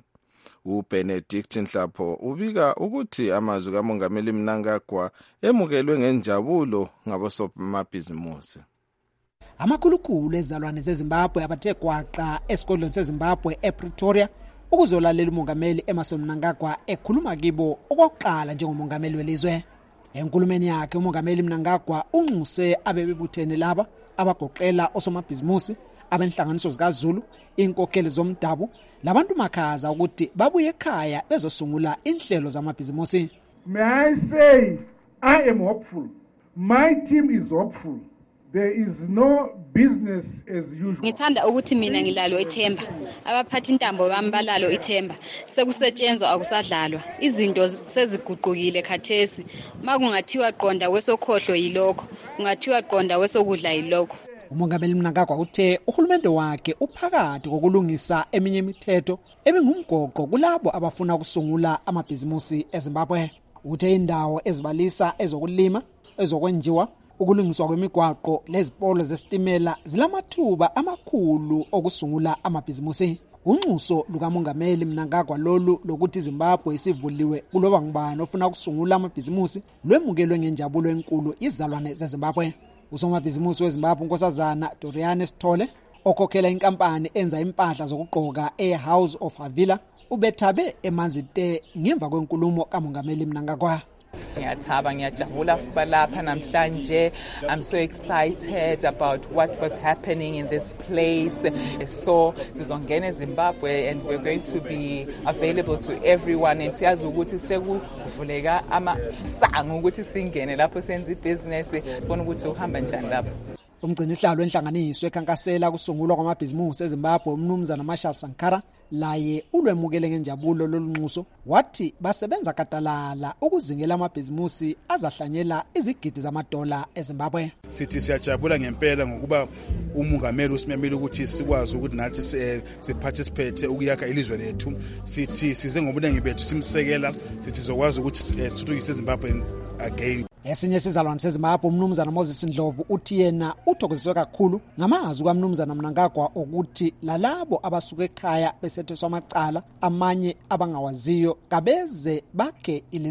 uBenedict Nhlapho ubika ukuthi amazwi kamongameli Mnangagwa emukelwe ngenjabulo ngabosomabhizimusi. Amakhulukhulu ezalwane zeZimbabwe abathe gwaqa esigodlweni seZimbabwe ePretoria ukuzolalela umongameli Emmerson Mnangagwa ekhuluma kibo okokuqala njengomongameli welizwe. Enkulumeni yakhe umongameli Mnangagwa unxuse abebebuthene laba abagoqela osomabhizimusi, abenhlanganiso zikaZulu, inkokheli zomdabu, labantu makhaza ukuthi babuye ekhaya bezosungula inhlelo zamabhizimusi. May I say I am hopeful. My team is hopeful. There is no business as usual. Ngithanda ukuthi mina ngilalo ithemba. Abaphathi intambo bami balalo ithemba. Sekusetshenzwa akusadlalwa. Izinto seziguqukile khathesi. Makungathiwa qonda kwesokhohlo yilokho, kungathiwa qonda kwesokudla yilokho. Umongameli Mnangagwa uthe uhulumende wakhe uphakathi kokulungisa eminye imithetho ebingumgoqo kulabo abafuna ukusungula amabhizimusi eZimbabwe. Uthe indawo ezibalisa ezokulima, ezokwenjiwa, ukulungiswa kwemigwaqo lezipolo zesitimela zilamathuba amakhulu okusungula amabhizimusi. Unxuso lukamongameli Mnangagwa lolu lokuthi iZimbabwe isivuliwe kuloba ngubani ofuna ukusungula amabhizimusi lwemukelwe ngenjabulo enkulu izizalwane zeZimbabwe. Usomabhizimusi weZimbabwe unkosazana Doriane Sithole okhokhela inkampani enza impahla zokugqoka eHouse of Havila ubethabe emanzite ngemva kwenkulumo kamongameli Mnangagwa. Ngiyathaba ngiyajabula futhi lapha namhlanje. I'm so excited about what was happening in this place. So sizongena eZimbabwe and we're going to be available to everyone and siyazi ukuthi sekuvuleka amasango ukuthi singene lapho senze ibusiness sibone ukuthi uhamba njani lapho. Umgcini sihlalo enhlanganiso ekhankasela kusungulwa kwamabhizimusi eZimbabwe umnumzana Marshall Sankara laye ulwemukele ngenjabulo lolunxuso wathi basebenza katalala ukuzingela amabhizimusi azahlanyela izigidi zamadola eZimbabwe. Sithi siyajabula ngempela ngokuba umongameli usimemile ukuthi sikwazi ukuthi nathi siparticipate ukuyakha ilizwe lethu. Sithi size ngobunengi bethu simsekela, sithi zokwazi ukuthi sithuthukise iZimbabwe again. Esinye sizalwane seZimbabwe umnumzana Moses Ndlovu uthi yena uthokoziswe kakhulu ngamazwi kaMnumzana Mnangagwa ukuthi lalabo abasuka ekhaya besetheswa amacala amanye abangawaziyo kabeze bakhe ilizwe.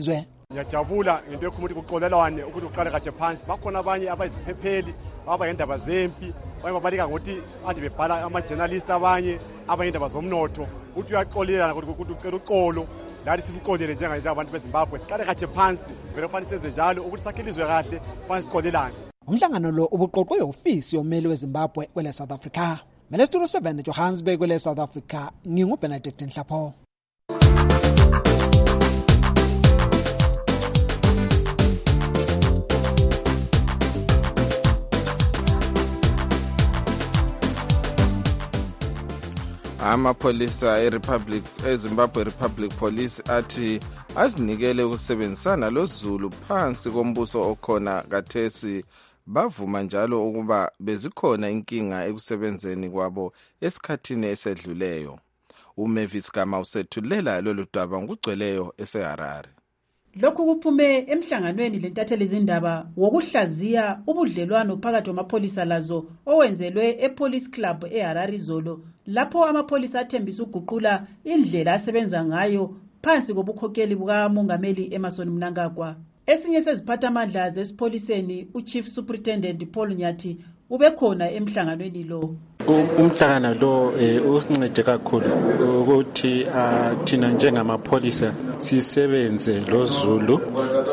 Ngiyajabula ngento yokuthi kuqolelwane ukuthi uqale kaje phansi. Bakhona abanye abayiziphepheli abayindaba zempi, abanye babalika ngokuthi ade bebhala ama-journalist abanye abayindaba zomnotho. Uthi uyaxolelana ukuthi ucela uxolo. Lari simxolele njenganje abantu beZimbabwe. Siqale kaje phansi, vele kufanele senze njalo ukuthi sakhe ilizwe kahle, kufanele siqolelane. Umhlangano lo ubuqoqwe yi-ofisi yommeli weZimbabwe kwele South Africa. Mele Studio seven Johannesburg kwele South Africa. NginguBenedict Nhlapho. Amapholisa eRepublic eZimbabwe Republic Police athi azinikele ukusebenzisana loZulu phansi kombuso okhona kathesi. Bavuma njalo ukuba bezikhona inkinga ekusebenzeni kwabo esikhathini esedluleyo. uMavis Gama usethulela lolu daba ngugcweleyo eseHarare. Lokhu kuphume emhlanganweni lentatheli izindaba wokuhlaziya ubudlelwano phakathi kwamapholisa lazo owenzelwe ePolice Club eHarare izolo, lapho amapholisa athembisa uguqula indlela asebenza ngayo phansi kobukhokeli bukaMongameli Emmerson Mnangagwa. Esinye seziphathamandla zesipholiseni uChief Superintendent Paul Nyathi ubekhona emhlanganweni lo. Umhlangano lo usincede kakhulu ukuthi thina njengamapholisa sisebenze loZulu,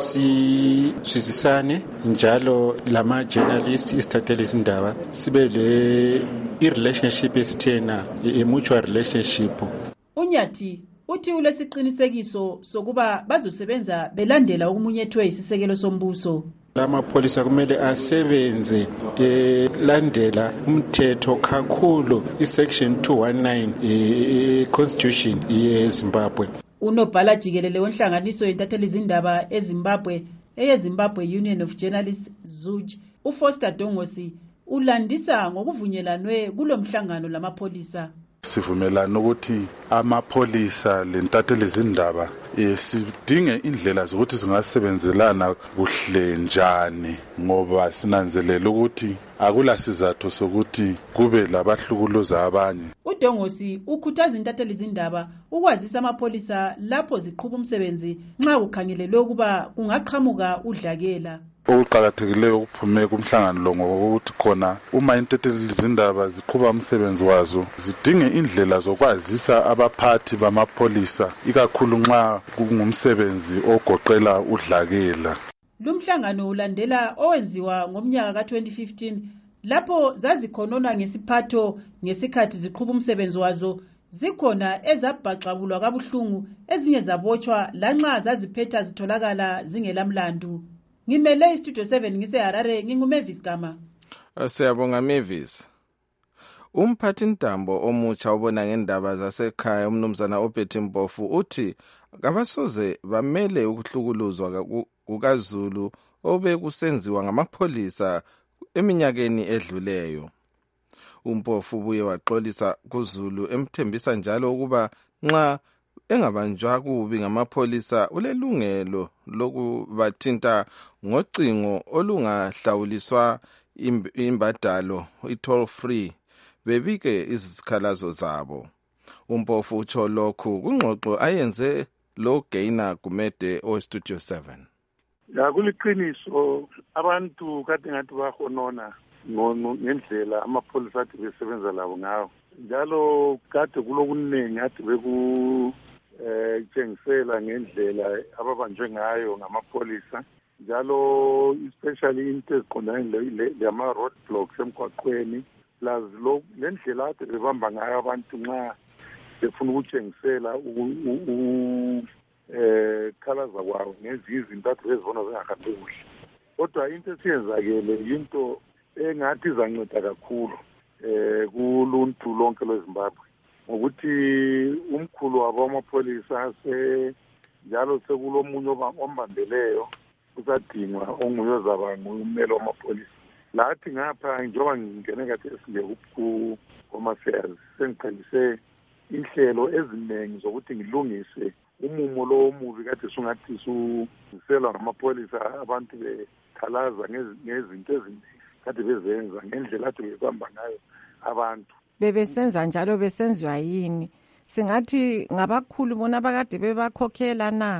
sisizisane njalo lama journalists isithathele izindaba, sibe le i-relationship esithena i-mutual relationship. Unyathi uthi ulesiqinisekiso sokuba bazosebenza belandela ukumunyethwe isisekelo sombuso. Amapholisa kumele asebenze elandela umthetho kakhulu isection two nineteen e-constitution yeZimbabwe. Unobhala jikelele wenhlanganiso yentatheli izindaba eZimbabwe eyeZimbabwe Union of Journalists Z U J uFoster Dongosi ulandisa ngokuvunyelanwe kulomhlangano lamapholisa. Sivumelana ukuthi amapholisa lentatheli izindaba sidinge indlela zokuthi singasebenzelana kuhle njani, ngoba sinanzelela ukuthi akula sizathu sokuthi kube labahlukuluza abanye. uDongosi ukhuthaza intatheli izindaba ukwazisa amapholisa lapho ziqhubha umsebenzi nxa kukhangelelwe ukuba kungaqhamuka udlakela. Okuqakathekileyo ukuphume kumhlangano lo ngokuthi khona uma intatheli izindaba ziqhuba umsebenzi wazo zidinge indlela zokwazisa abaphathi bamapholisa, ikakhulu nxa kungumsebenzi ogoqela udlakela. Lumhlangano ulandela owenziwa ngomnyaka ka twenty fifteen lapho zazikhononwa ngesiphatho ngesikhathi ziqhubha umsebenzi wazo, zikhona ezabhaxabulwa kabuhlungu, ezinye zabotshwa lanxa zaziphetha zitholakala zingelamlandu. Ngimele iStudio seven ngiseHarare, nginguMavis Gama. Siyabonga Mavis. Umphathi ntambo omutsha ubona ngendaba zasekhaya umnumzana Obeti Mpofu uthi kabasoze bamele ukuhlukuluzwa kukaZulu obekusenziwa ngamapholisa eminyakeni edluleyo. Umpofu ubuye waxolisa kuZulu emthembisa njalo ukuba nxa engabanjwa kubi ngamapholisa ulelungelo lokubathinta ngocingo olungahlawuliswa imbadalo i-toll free bebike izikhalazo zabo. Umpofu utsho lokhu kungxoxo ayenze lo Gaina Gumede o-Studio seven. Ya kuliqiniso abantu kade ngathi bahonona ngendlela amapholisa athi besebenza labo ngawo, njalo kade kulokuningi athi beku eh tshengisela ngendlela ababanjwe ngayo ngamapholisa, njalo especially into eziqondane lama road blocks emgwaqweni, plus lo lendlela ade bebamba ngayo abantu nxa befuna ukutshengisela eh khalaza kwawo ngezinye izinto ade bezibona zingahambi kuhle. Kodwa into esiyenzakele into engathi izanceda kakhulu eh kuluntu lonke lweZimbabwe ngokuthi umkhulu wabo amapholisa se njalo sekulomunye ombambeleyo usadingwa onguye ozaba ngummeli wamapholisa. Lathi ngapha njengoba ngingene kade esingekho ku-Home Affairs sengiqhelise inhlelo eziningi zokuthi ngilungise umumo lo omubi kade sungathi suselwa ngamapholisa, abantu bekhalaza ngezinto eziningi kade bezenza ngendlela kade bebamba ngayo abantu. Bebesenza njalo besenziwa yini? Singathi ngabakhulu bona bakade bebakhokhela na?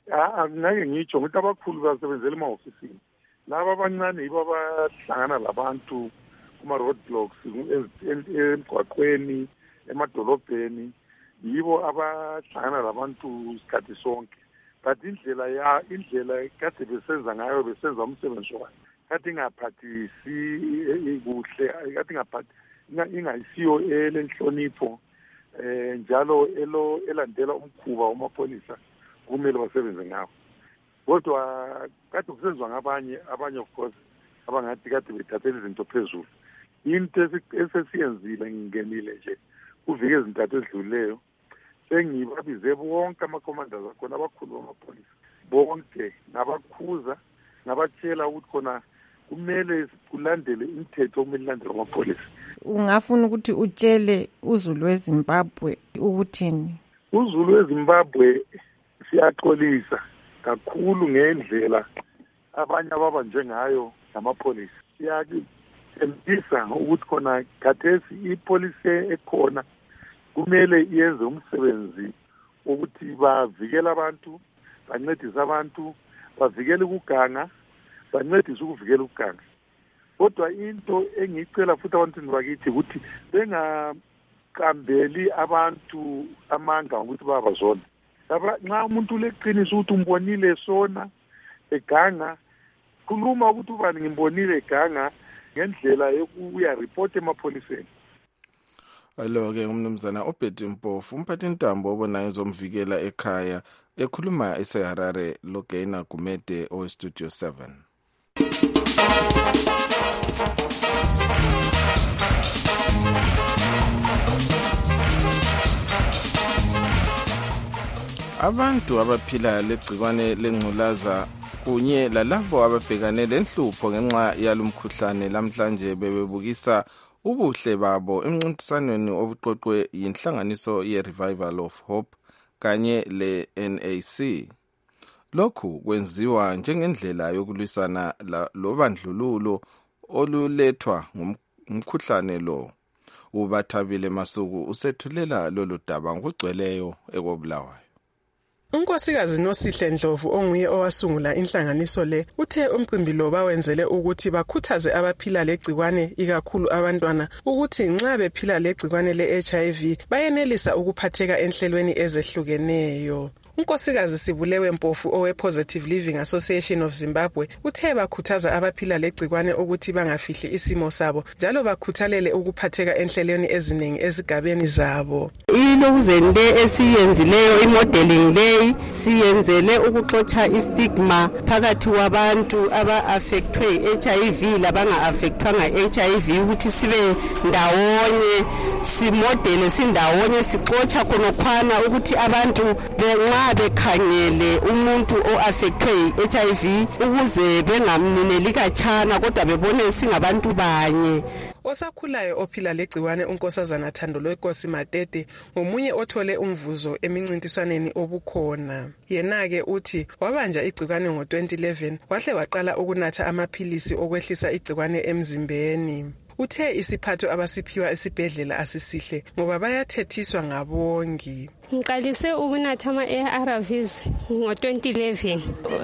Angeke ngitsho ukuthi abakhulu basebenzela emahofisini. Laba abancane yibo abahlangana labantu kuma roadblocks emgwaqweni emadolobheni, yibo abahlangana labantu isikhathi sonke. But indlela ya indlela kade besenza ngayo besenza umsebenzi wakhe kade ingaphathisi kuhle, kade ingaphathi ingayisiyo elenhlonipho eh njalo elo elandela umkhuba wamapolisa kumele basebenze ngawo. Kodwa kade kusenzwa ngabanye abanye of course abangathi kade bethathela izinto phezulu. Into esesiyenzile ngingenile nje kuvike izintathu ezidluleyo sengibabize bonke ama-commanders akhona abakhulu bamapolisa bonke nabakhuza nabatshela ukuthi khona kumele kulandele imithetho okumele ilandelwe amapolisa. Ungafuna ukuthi utshele uZulu weZimbabwe ukuthini? uZulu weZimbabwe siyaxolisa kakhulu ngendlela abanye ababanjwe ngayo namapolisa. Siyathembisa ukuthi khona khathesi ipolisi ekhona kumele yenze umsebenzi ukuthi bavikele abantu, bancedise abantu, bavikele ukuganga, bancedise ukuvikela ukuganga. Kodwa into engicela futhi abantwini bakithi ukuthi bengaqambeli abantu amanga ukuthi babazona. Nxa umuntu uleqiniso ukuthi umbonile sona eganga, khuluma ukuthi ubani ngimbonile eganga ngendlela yokuya report emapholiseni. Alo-ke umnumzana Obedi Mpofu, umphathi intambo obonayo ezomvikela ekhaya, ekhuluma eseHarare loGaina Gumede oweStudio seven. Abantu abaphila legcikwane lengculaza kunye lalabo ababhekane lenhlupho ngenxa yalomkhuhlane lamhlanje bebebukisa ubuhle babo emncintisanweni obuqoqwe yinhlanganiso ye-Revival of Hope kanye le-N A C. Lokhu kwenziwa njengendlela yokulwisana lobandlululo olulethwa ngumkhuhlane lo. Ubathabile Masuku usethulela lolu daba ngokugcweleyo ekobulawayo. Unkosikazi Nosihle Ndlovu onguye owasungula inhlanganiso le uthe umcimbi lo bawenzele ukuthi bakhuthaze abaphila legcikwane ikakhulu abantwana ukuthi nxa bephila legcikwane le-H I V bayenelisa ukuphatheka enhlelweni ezehlukeneyo. Unkosikazi Sibulewe Mpofu owe Positive Living Association of Zimbabwe uthe bakhuthaza abaphila legcikwane ukuthi bangafihli isimo sabo njalo bakhuthalele ukuphatheka enhlelweni eziningi ezigabeni zabo. Ilokuzende esiyenzileyo imodeling leyi siyenzele ukuxotsha istigma phakathi kwabantu aba-affectwe yi-H I V labanga-affectwanga H I V ukuthi sibe ndawonye, simodele sindawonye, sixotsha khonokhwana ukuthi abantu benxa bekhangele umuntu o-affectwe yi-H I V ukuze bengamnineli katshana kodwa bebone singabantu banye. Osakhulayo ophila legciwane unkosazana Thandolo Nkosi Matete ngomunye othole umvuzo emincintiswaneni obukhona. Yena-ke uthi wabanja igciwane ngo twenty eleven wahle waqala ukunatha amaphilisi okwehlisa igciwane emzimbeni. Uthe isiphatho abasiphiwa esibhedlela asisihle ngoba bayathethiswa ngabongi. Ngiqalise ukunatha ama-A R Vs ngo twenty eleven.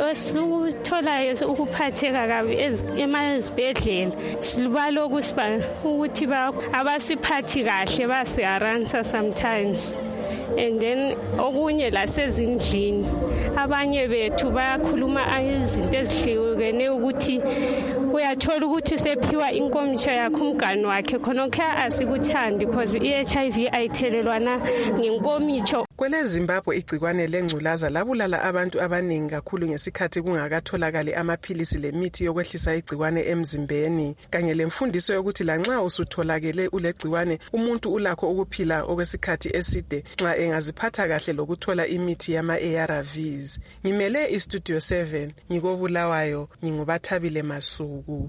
Esikutholayo ukuphatheka kabi emazibhedlela silubalo ukuthi abasiphathi kahle basiaransa sometimes. And then okunye lasezindlini abanye bethu bayakhuluma izinto ezihlukene ukuthi uyathola ukuthi sephiwa inkomitsho yakhe umgani wakhe khonokho asikuthandi because i-H I V ayithelelwana ngenkomitsho. Kwele Zimbabwe igcikwane lengculaza labulala abantu abaningi kakhulu ngesikhathi kungakatholakali amaphilisi lemithi yokwehlisa igcikwane emzimbeni kanye lemfundiso yokuthi lanxa usutholakele ulegcikwane umuntu ulakho ukuphila okwesikhathi eside nxa engaziphatha kahle lokuthola imithi yama-A R Vs. Ngimele iStudio seven ngikobulawayo ngingubathabile Masuku.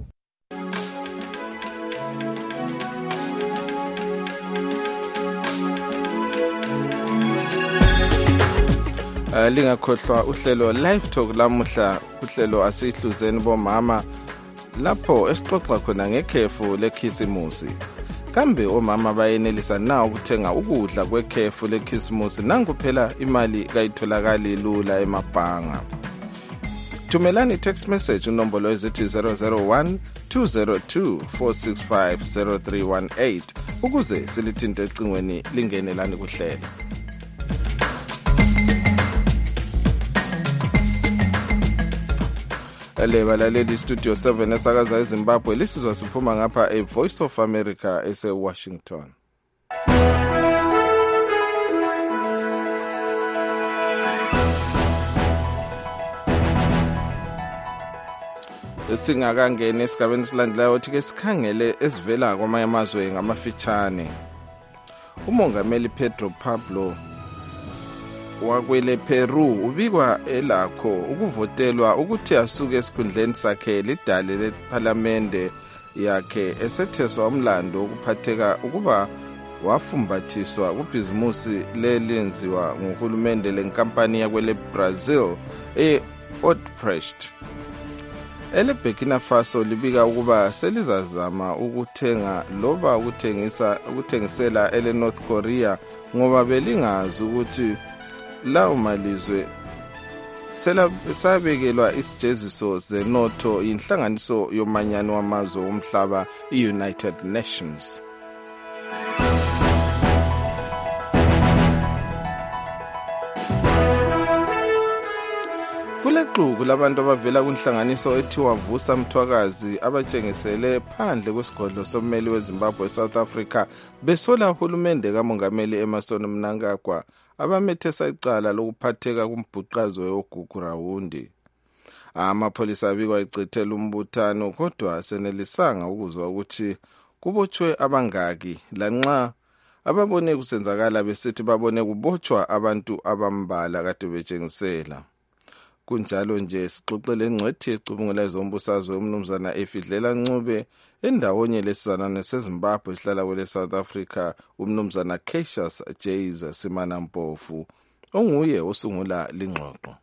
Lingakhohlwa uhlelo Live Talk lamuhla, uhlelo asihluzeni bomama lapho esixoxa khona ngekhefu lekhisimusi. kambe omama bayenelisa na ukuthenga ukudla kwekhefu lekhisimusi nankuphela imali kayitholakali lula emabhanga? Thumelani text message unombolo ezithi zero zero one two zero two four six five zero three one eight ukuze silithinte ecingweni lingenelani kuhlela. Eleba laleli studio seven esakaza eZimbabwe lisizwa siphuma ngapha e Voice of America ese Washington. Singakangena esigabeni silandelayo ukuthi ke sikhangele esivela kwamanye amazwe ngamafitshane. Umongameli Pedro Pablo wakwele Peru ubikwa elakho ukuvotelwa ukuthi asuke esikhundleni sakhe lidale leParliamente yakhe esetheswa umlando ukuphatheka ukuba wafumbathiswa kubhizimusi lelenziwa nguhulumende lenkampani yakwele Brazil e-Odebrecht. Ele Burkina Faso libika ukuba selizazama ukuthenga loba ukuthengisa ukuthengisela ele North Korea ngoba belingazi ukuthi lawo malizwe sela sabekelwa isijeziso zenotho inhlanganiso yomanyano wamazwe omhlaba iUnited Nations. Kuleqhuku labantu abavela kunhlanganiso ethiwa Vusa Mthwakazi abatshengisele phandle kwesigodlo sommeli weZimbabwe eSouth Africa besola uhulumende kamongameli Emmerson Mnangagwa abamethesa icala lokuphatheka kumbhuqazo yogugu Rawundi. Amapholisa abikwa icithela umbuthano kodwa senelisanga ukuzwa ukuthi kubotshwe abangaki lanxa ababone kusenzakala besithi babone kubotshwa abantu abambala kade betshengisela. Kunjalo nje sixoxele engcwethi ecubungula ezombusazwe umnumzana Efidlela Ncube endawonye lesizana neseZimbabwe ihlala kwele South Africa umnumzana Cassius Jays Simana Mpofu onguye osungula lingxoxo.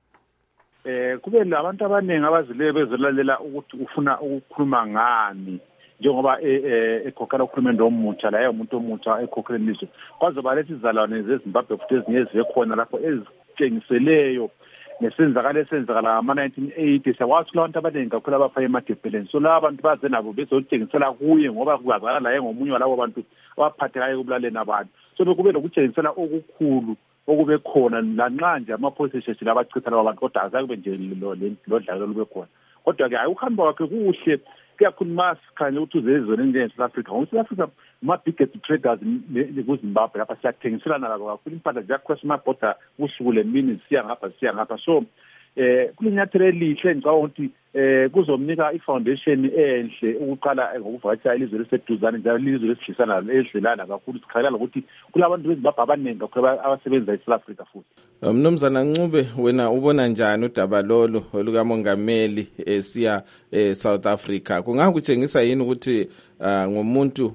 Eh kube labantu abaningi abazile bezolalela ukuthi ufuna ukukhuluma ngani njengoba ekhokhela ukhulumende omutsha la umuntu omutsha ekhokhela ilizwe kwazoba lethi izalwane zeZimbabwe futhi ezinye zikhona lapho ezitshengiseleyo nesenzakala esenzakala ngama nineteen eighty sakwathi abantu abaningi kakhulu abapha emadebheleni so laba abantu baze nabo bezotshengisela kuye ngoba kuzakala la ngomunye walabo bantu abaphathekayo kubulaleni abantu so bekube lokutshengisela okukhulu okube khona lanxa nje amapholisa sheshila abachitha labo bantu kodwa azakube nje lo dlalo lube khona kodwa ke ayuhamba wakhe kuhle kuyakhuluma sikhanye ukuthi uzezweni njengeSouth Africa ngoba South Africa ma biggest traders kuZimbabwe lapha siyathengiselana labo kakhulu impahla ziyacross amabhoda usuku lemini siya ngapha siya ngapha so eh kulinyathelo elihle ngicabanga ukuthi eh kuzomnika ifoundation enhle ukuqala ngokuvakatha ilizwe leseduzane njalo ilizwe lesidlisana esidlelana kakhulu sikhalela ukuthi kulabantu beZimbabwe abaningi kakhulu abasebenza eSouth Africa futhi. Mnumzana Ncube wena ubona njani udaba lolu olukamongameli esiya eSouth Africa kungakutshengisa yini ukuthi ngomuntu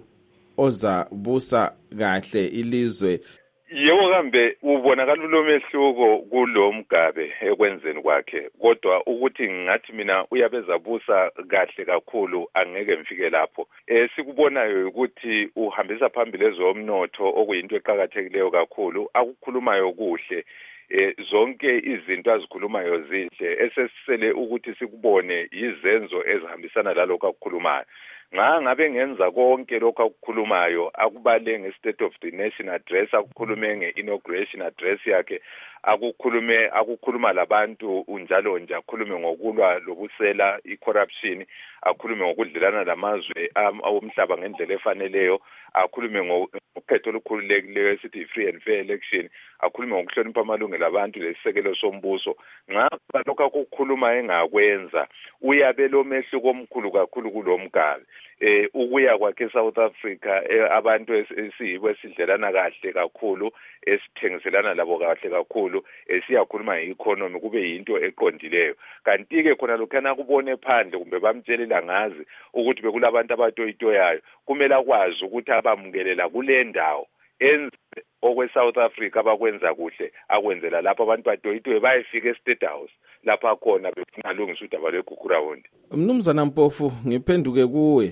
oza busa kahle ilizwe? Yebo kambe ubonakala ulomehluko kulomgabe ekwenzeni kwakhe kodwa ukuthi ngathi mina uyabeza busa kahle kakhulu angeke mfike lapho eh sikubonayo ukuthi uhambisa phambili ezomnotho okuyinto eqhakathekileyo kakhulu akukhulumayo kuhle eh zonke izinto azikhulumayo zinhle esesisele ukuthi sikubone izenzo ezihambisana lalokho akukhulumayo nga ngabe ngenza konke lokho akukhulumayo akubale nge-State of the Nation address akukhulume nge-inauguration address yakhe akukhulume akukhuluma labantu unjalo nje akhulume ngokulwa lobusela i-corruption akhulume ngokudlelana lamazwe omhlaba ngendlela efaneleyo akhulume ngokhetho olukhululekileyo esithi free and fair election akhulume ngokuhlonipha amalungelo abantu lesisekelo sombuso nga lokho akukhuluma engakwenza uyabela omehluko omkhulu kakhulu kulomgabe eh ukuya kwakhe eSouth Africa abantu esiyibo esidlelana kahle kakhulu esithengiselana labo kahle kakhulu esiyakhuluma nge-economy kube yinto eqondileyo kanti ke khona lokhana kubone phandle kumbe bamtshelela ngazi ukuthi bekulabantu abatoyitoyayo kumele akwazi ukuthi abamukelela kule ndawo enze okwe-South Africa abakwenza kuhle akwenzela lapho abantu batoyitoye bayefika e-State House lapha khona befuna lungisa udaba lweGugu Rawundi. Mnumzana Mpofu ngiphenduke kuwe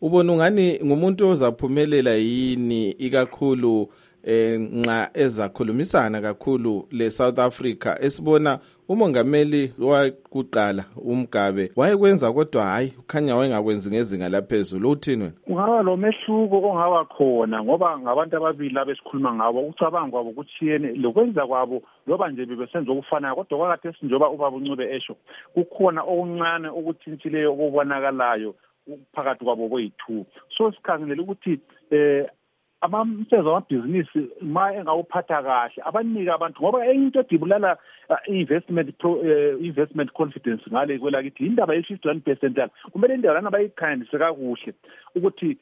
ubona ungani ngumuntu ozaphumelela yini ikakhulu eh nxa ezakhulumisana kakhulu le South Africa esibona umongameli wakuqala uMgabe wayekwenza kodwa hayi ukhanya wayengakwenzi ngezinga laphezulu uthini wena ungaba lo mehluko ongaba khona ngoba ngabantu ababili abesikhuluma ngabo ucabanga kwabo kuchiyene lokwenza kwabo loba nje bebesenza ukufanayo kodwa kwakade sinjoba ubaba uNcube esho kukhona okuncane okuthintileyo okubonakalayo phakathi kwabo boyi-two so sikhangelela ukuthi eh amamsebenzi amabhizinisi ma engawuphatha kahle abanika abantu ngoba into edibulala investment investment confidence ngale kwelakithi indaba ye-fifty-one percent kumele indaba lana bayikhandise kakuhle ukuthi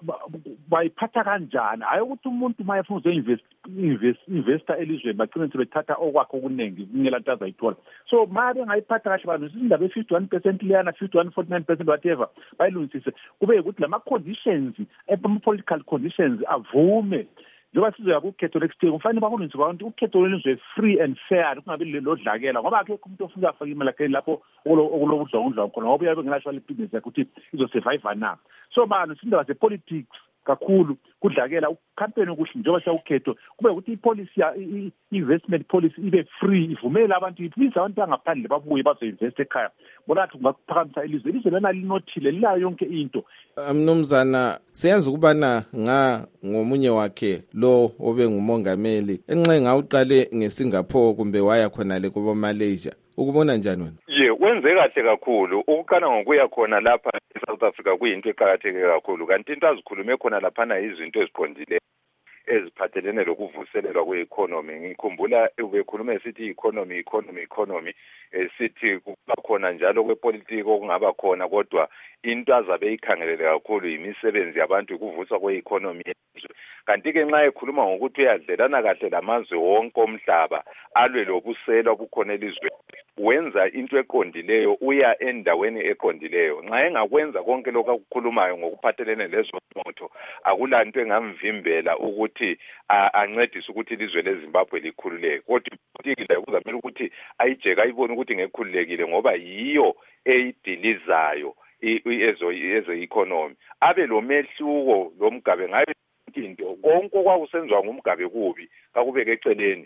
bayiphatha kanjani hayi ukuthi umuntu ma efuna ukuzoinvest investor elizweni bagcine sebethatha okwakhe okuningi kungela nto azayithola so ma bengayiphatha kahle bantu indaba ye-fifty-one percent leyana fifty-one forty-nine percent whatever bayilungisise kube ukuthi lama conditions ama-political conditions avume njengoba sizoya kukhetho next year kufanele bakulungise abantu ukhetho lwelizwe free and fair kungabi lodlakela ngoba akekho umuntu ofuna afaka imali yakhe lapho okulobudlongudlongo khona ngoba uyabe ngenasho business yakhe ukuthi izosurvive na so manje sindaba ze-politics kakhulu kudlakela ucampaign okuhle njengoba siyawukhetho kube ukuthi ipolicy investment policy ibe free ivumela abantu iphisa abantu bangaphandle babuye bazoinvest ekhaya bona athi kungaphakamisa ilizwe ilizwe lana linothile lilayo yonke into mnumzana siyazi ukubana nga ngomunye wakhe lo obe ngumongameli enxe ngawuqale ngeSingapore kumbe waya khona le kubo Malaysia ukubona njani wena ye wenze kahle kakhulu ukuqala ngokuya khona lapha eSouth Africa kuyinto eqhakatheke kakhulu kanti into azikhulume khona lapha na izinto eziqondile eziphathelene lokuvuselelwa kwe-economy ngikhumbula ubekhuluma esithi economy economy economy esithi kuba khona njalo kwepolitiki okungaba khona kodwa into azabe ikhangelele kakhulu imisebenzi yabantu ukuvuswa kwe-economy kanti ke nxa ekhuluma ngokuthi uyadlelana kahle lamazwe wonke omhlaba alwe lobuselwa bukhona elizweni wenza into eqondileyo uya endaweni eqondileyo nxa engakwenza konke lokho akukhulumayo ngokuphathelene lezomnotho akulanto engamvimbela ukuthi ancedise ukuthi ilizwe leZimbabwe likhululeke kodwa ipolitiki la kuzamela ukuthi ayijeka ayibone ukuthi ngekhululekile ngoba yiyo eyidilizayo ezo ezo economy abe lo mehluko lo Mugabe ngayo into konke okwakusenziwa ngumgabe kubi kakubeke eceleni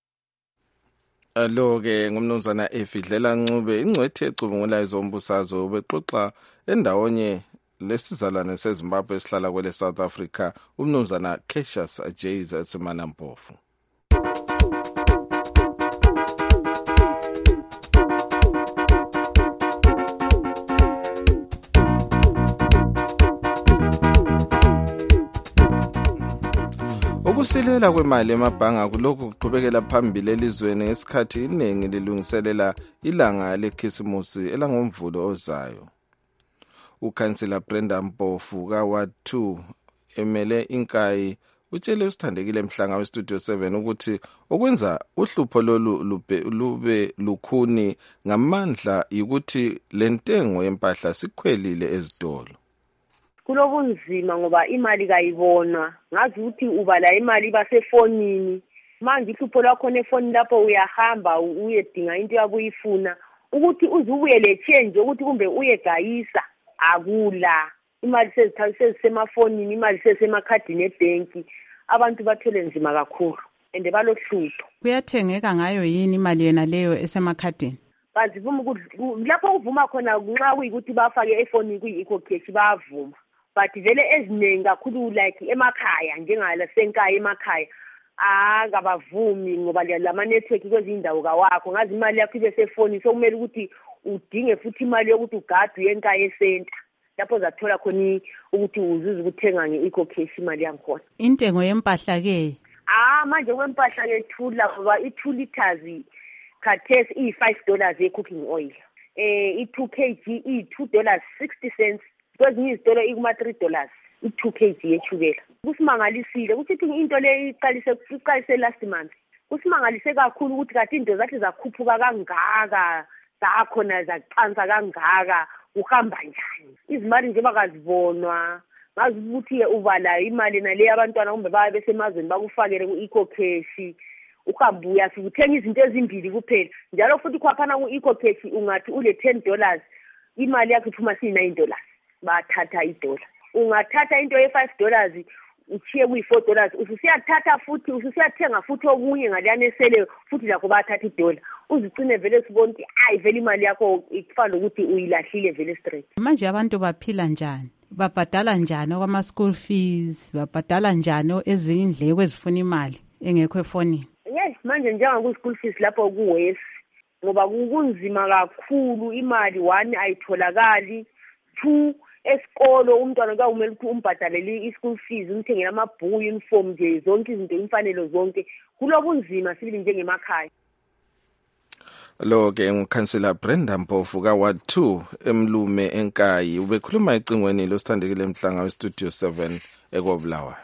alo ke ngumnumzana Efidlela Ncube ingcwethi ecubungula izombusazwe ubexoxa endawonye lesizalwane seZimbabwe esihlala kwele South Africa umnumzana Cassius Jays Tsimana Mpofu Ukusilela kwemali emabhanga kulokhu kuqhubekela phambili elizweni ngesikhathi iningi lilungiselela ilanga lekhisimusi elangomvulo ozayo. Ukhansela Brenda Mpofu ka Ward two emele inkayi utshele usithandekile Mhlanga we Studio seven ukuthi okwenza uhlupho lolu lube lukhuni ngamandla ukuthi lentengo yempahla sikhwelile ezitolo. Kulobunzima ngoba imali kayibonwa ngazi ukuthi ubala imali basefonini manje ihlupho lakho nefoni lapho uyahamba uyedinga into yakuyifuna ukuthi uzubuye le change ukuthi kumbe uyegayisa akula imali sezithathise semafonini imali sesemakhadini ebanki abantu bathele nzima kakhulu ende balohlupho kuyathengeka ngayo yini imali yena leyo esemakhadini bazivuma ukuthi lapho uvuma khona nxa kuyikuthi bafake efonini kuyi-eco cash bavuma but vele eziningi kakhulu like emakhaya njengala senkaya emakhaya akabavumi ngoba lama network kwezindawo kawakho ngazi imali yakho ibe sefoni sokumele ukuthi udinge futhi imali yokuthi ugade yenkaya esenta lapho zathola khona ukuthi uzuza ukuthenga nge-eco cash imali yankhona intengo yempahla ke ah manje kwempahla ke thula ngoba i-two liters khathesi iyi-five dollars ye-cooking oil eh i-two kilograms iyi-two dollars sixty cents kwezinye izitolo ikuma-three dollars i-two kilograms yeshukela kusimangalisile ukuthi into le iqalise iqalise last month kusimangalise kakhulu ukuthi kathi into zathi zakhuphuka kangaka zakhona zaqansa kangaka uhamba njani izimali nje bakazibonwa ngazi ukuthi ubala imali nale abantwana kumbe babe besemazweni bakufakele ku-eco cash uhambe uyafika uthenga izinto ezimbili kuphela njalo futhi khwaphana ku-eco cash ungathi ule ten dollars imali yakho iphuma siyi-nine dollars bathatha idola ungathatha into ye-five dollars uchiye kuyi-four dollars ususiyathatha futhi ususiyathenga futhi okunye ngaliyana eseleyo futhi lakho bayathatha idola uzigcine vele sibona ukuthi ayi vele imali yakho ikufana nokuthi uyilahlile vele straight. Manje abantu baphila njani? Babhadala njani okwama-school fees? Babhadala njani ezinye indleko ezifuna imali engekho efonini? Yes, manje njengaku-school fees lapho ku-West ngoba kunzima kakhulu, imali one ayitholakali, two esikolo umntwana kawumele ukuthi umbhadalele i-school fees, umthengele amabhuku, uniform nje zonke izinto, imfanelo zonke, kulobunzima sibili njengemakhaya. Lo ke ngukhansela Brenda Mpofu ka Ward two eMlume eNkayi ubekhuluma ecingweni losithandekile emhlanga weStudio seven ekobulawayo.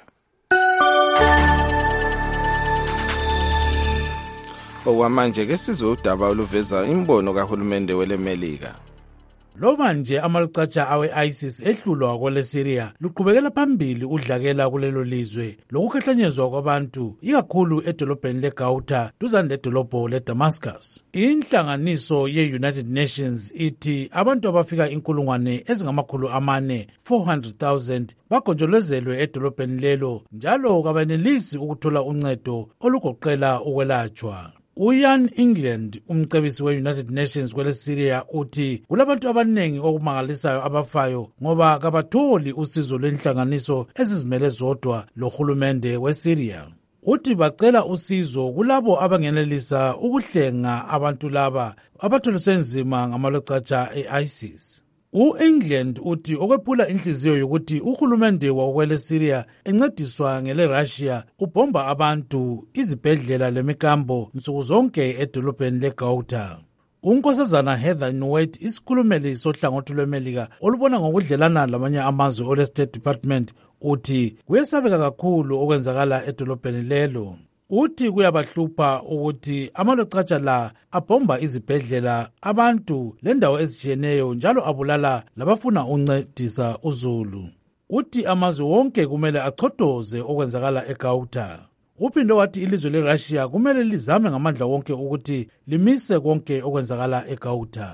Okwamanje ke sizwe udaba oluveza imbono kahulumende welemelika. Lo manje amalucatsha awe-ISIS ehlulwa kwele Syria luqhubekela phambili udlakela kulelo lizwe lokukhahlanyezwa kwabantu ikakhulu edolobheni leGauta duzane ledolobho leDamascus. Inhlanganiso ye-United Nations ithi abantu abafika inkulungwane ezingamakhulu amane four hundred thousand bagonjolozelwe edolobheni lelo njalo kabenelisi ukuthola uncedo olugoqela ukwelatshwa. Uyan England umcebisi we-United Nations kwele Syria uthi kulabantu abanengi okumangalisayo abafayo ngoba kabatholi usizo lwenhlanganiso ezizimele zodwa lohulumende weSyria. Uthi bacela usizo kulabo abangenelisa ukuhlenga abantu laba abatholiswe nzima ngamalocatsha e-ISIS. U-England uthi okwephula inhliziyo yokuthi uhulumende wakwele Syria encediswa ngele Russia ubomba abantu izibhedlela lemikambo nsuku zonke edolobheni leGauta. Unkosazana Heather Nuet isikhulumeli sohlangothi lwemelika olubona ngokudlelana lamanye amazwe ole State Department uthi kuyesabeka kakhulu okwenzakala edolobheni lelo. Uthi kuyabahlupha ukuthi amalocatsha la abhomba izibhedlela abantu lendawo ezitshiyeneyo njalo abulala labafuna uncedisa uzulu. Uthi amazwe wonke kumele achodoze okwenzakala eGauta. Uphinde wathi ilizwe leRussia kumele lizame ngamandla wonke ukuthi limise konke okwenzakala eGauta.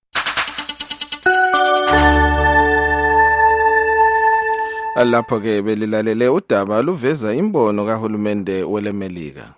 Lapho ke belilalele udaba luveza imbono kahulumende welemelika.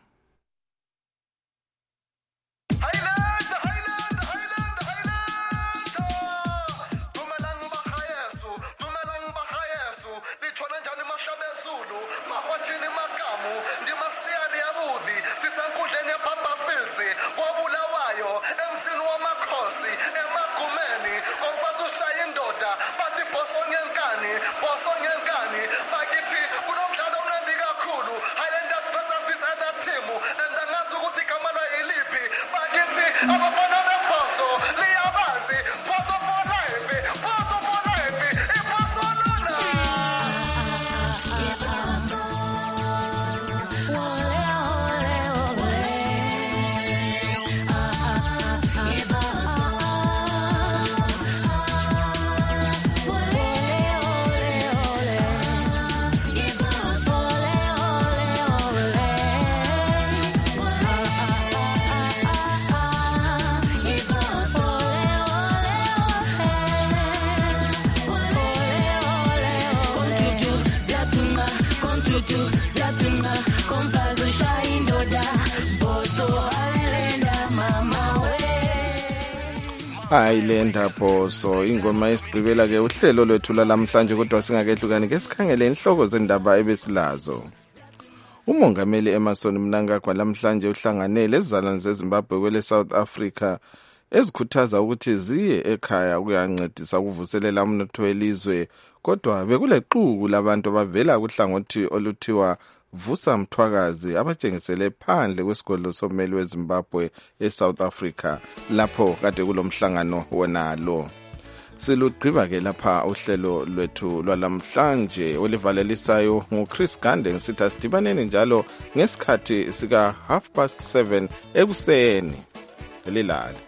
Hayi le ndapho so ingoma esigqibela ke uhlelo lwethu lamhlanje kodwa singakehlukani ke sikhangele inhloko zendaba ebesilazo. Umongameli Emmerson Mnangagwa lamhlanje uhlanganele ezizalwane zeZimbabwe kwele South Africa ezikhuthaza ukuthi ziye ekhaya ukuyancedisa ukuvuselela umnotho welizwe kodwa bekuleqhuku labantu abavela kuhlangothi oluthiwa Vusa Mthwakazi abatshengisele phandle kwesigodlo someli weZimbabwe eSouth Africa lapho kade kulomhlangano wonalo. Silugqiba ke lapha uhlelo lwethu lwalamhlanje olivalelisayo nguChris Gande ngisitha sidibaneni njalo ngesikhathi sika half past seven ekuseni. Lilali.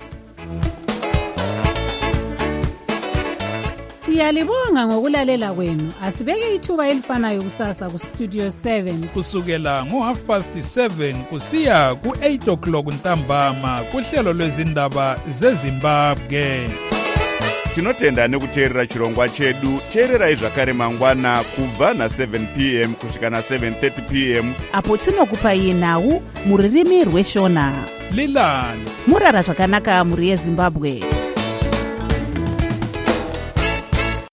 Siyalibonga ngokulalela kwenu. Asibeke ithuba elifanayo kusasa ku Studio seven kusukela ngo half past seven kusiya ku eight o'clock ntambama kuhlelo lwezindaba zeZimbabwe. tinotenda nekuteerera chirongwa chedu. teererai zvakare mangwana kubva na7 p m kusvika na7 thirty p m apo tinokupai nhau muririmi rweshona. lilani murara zvakanaka mhuri yezimbabwe.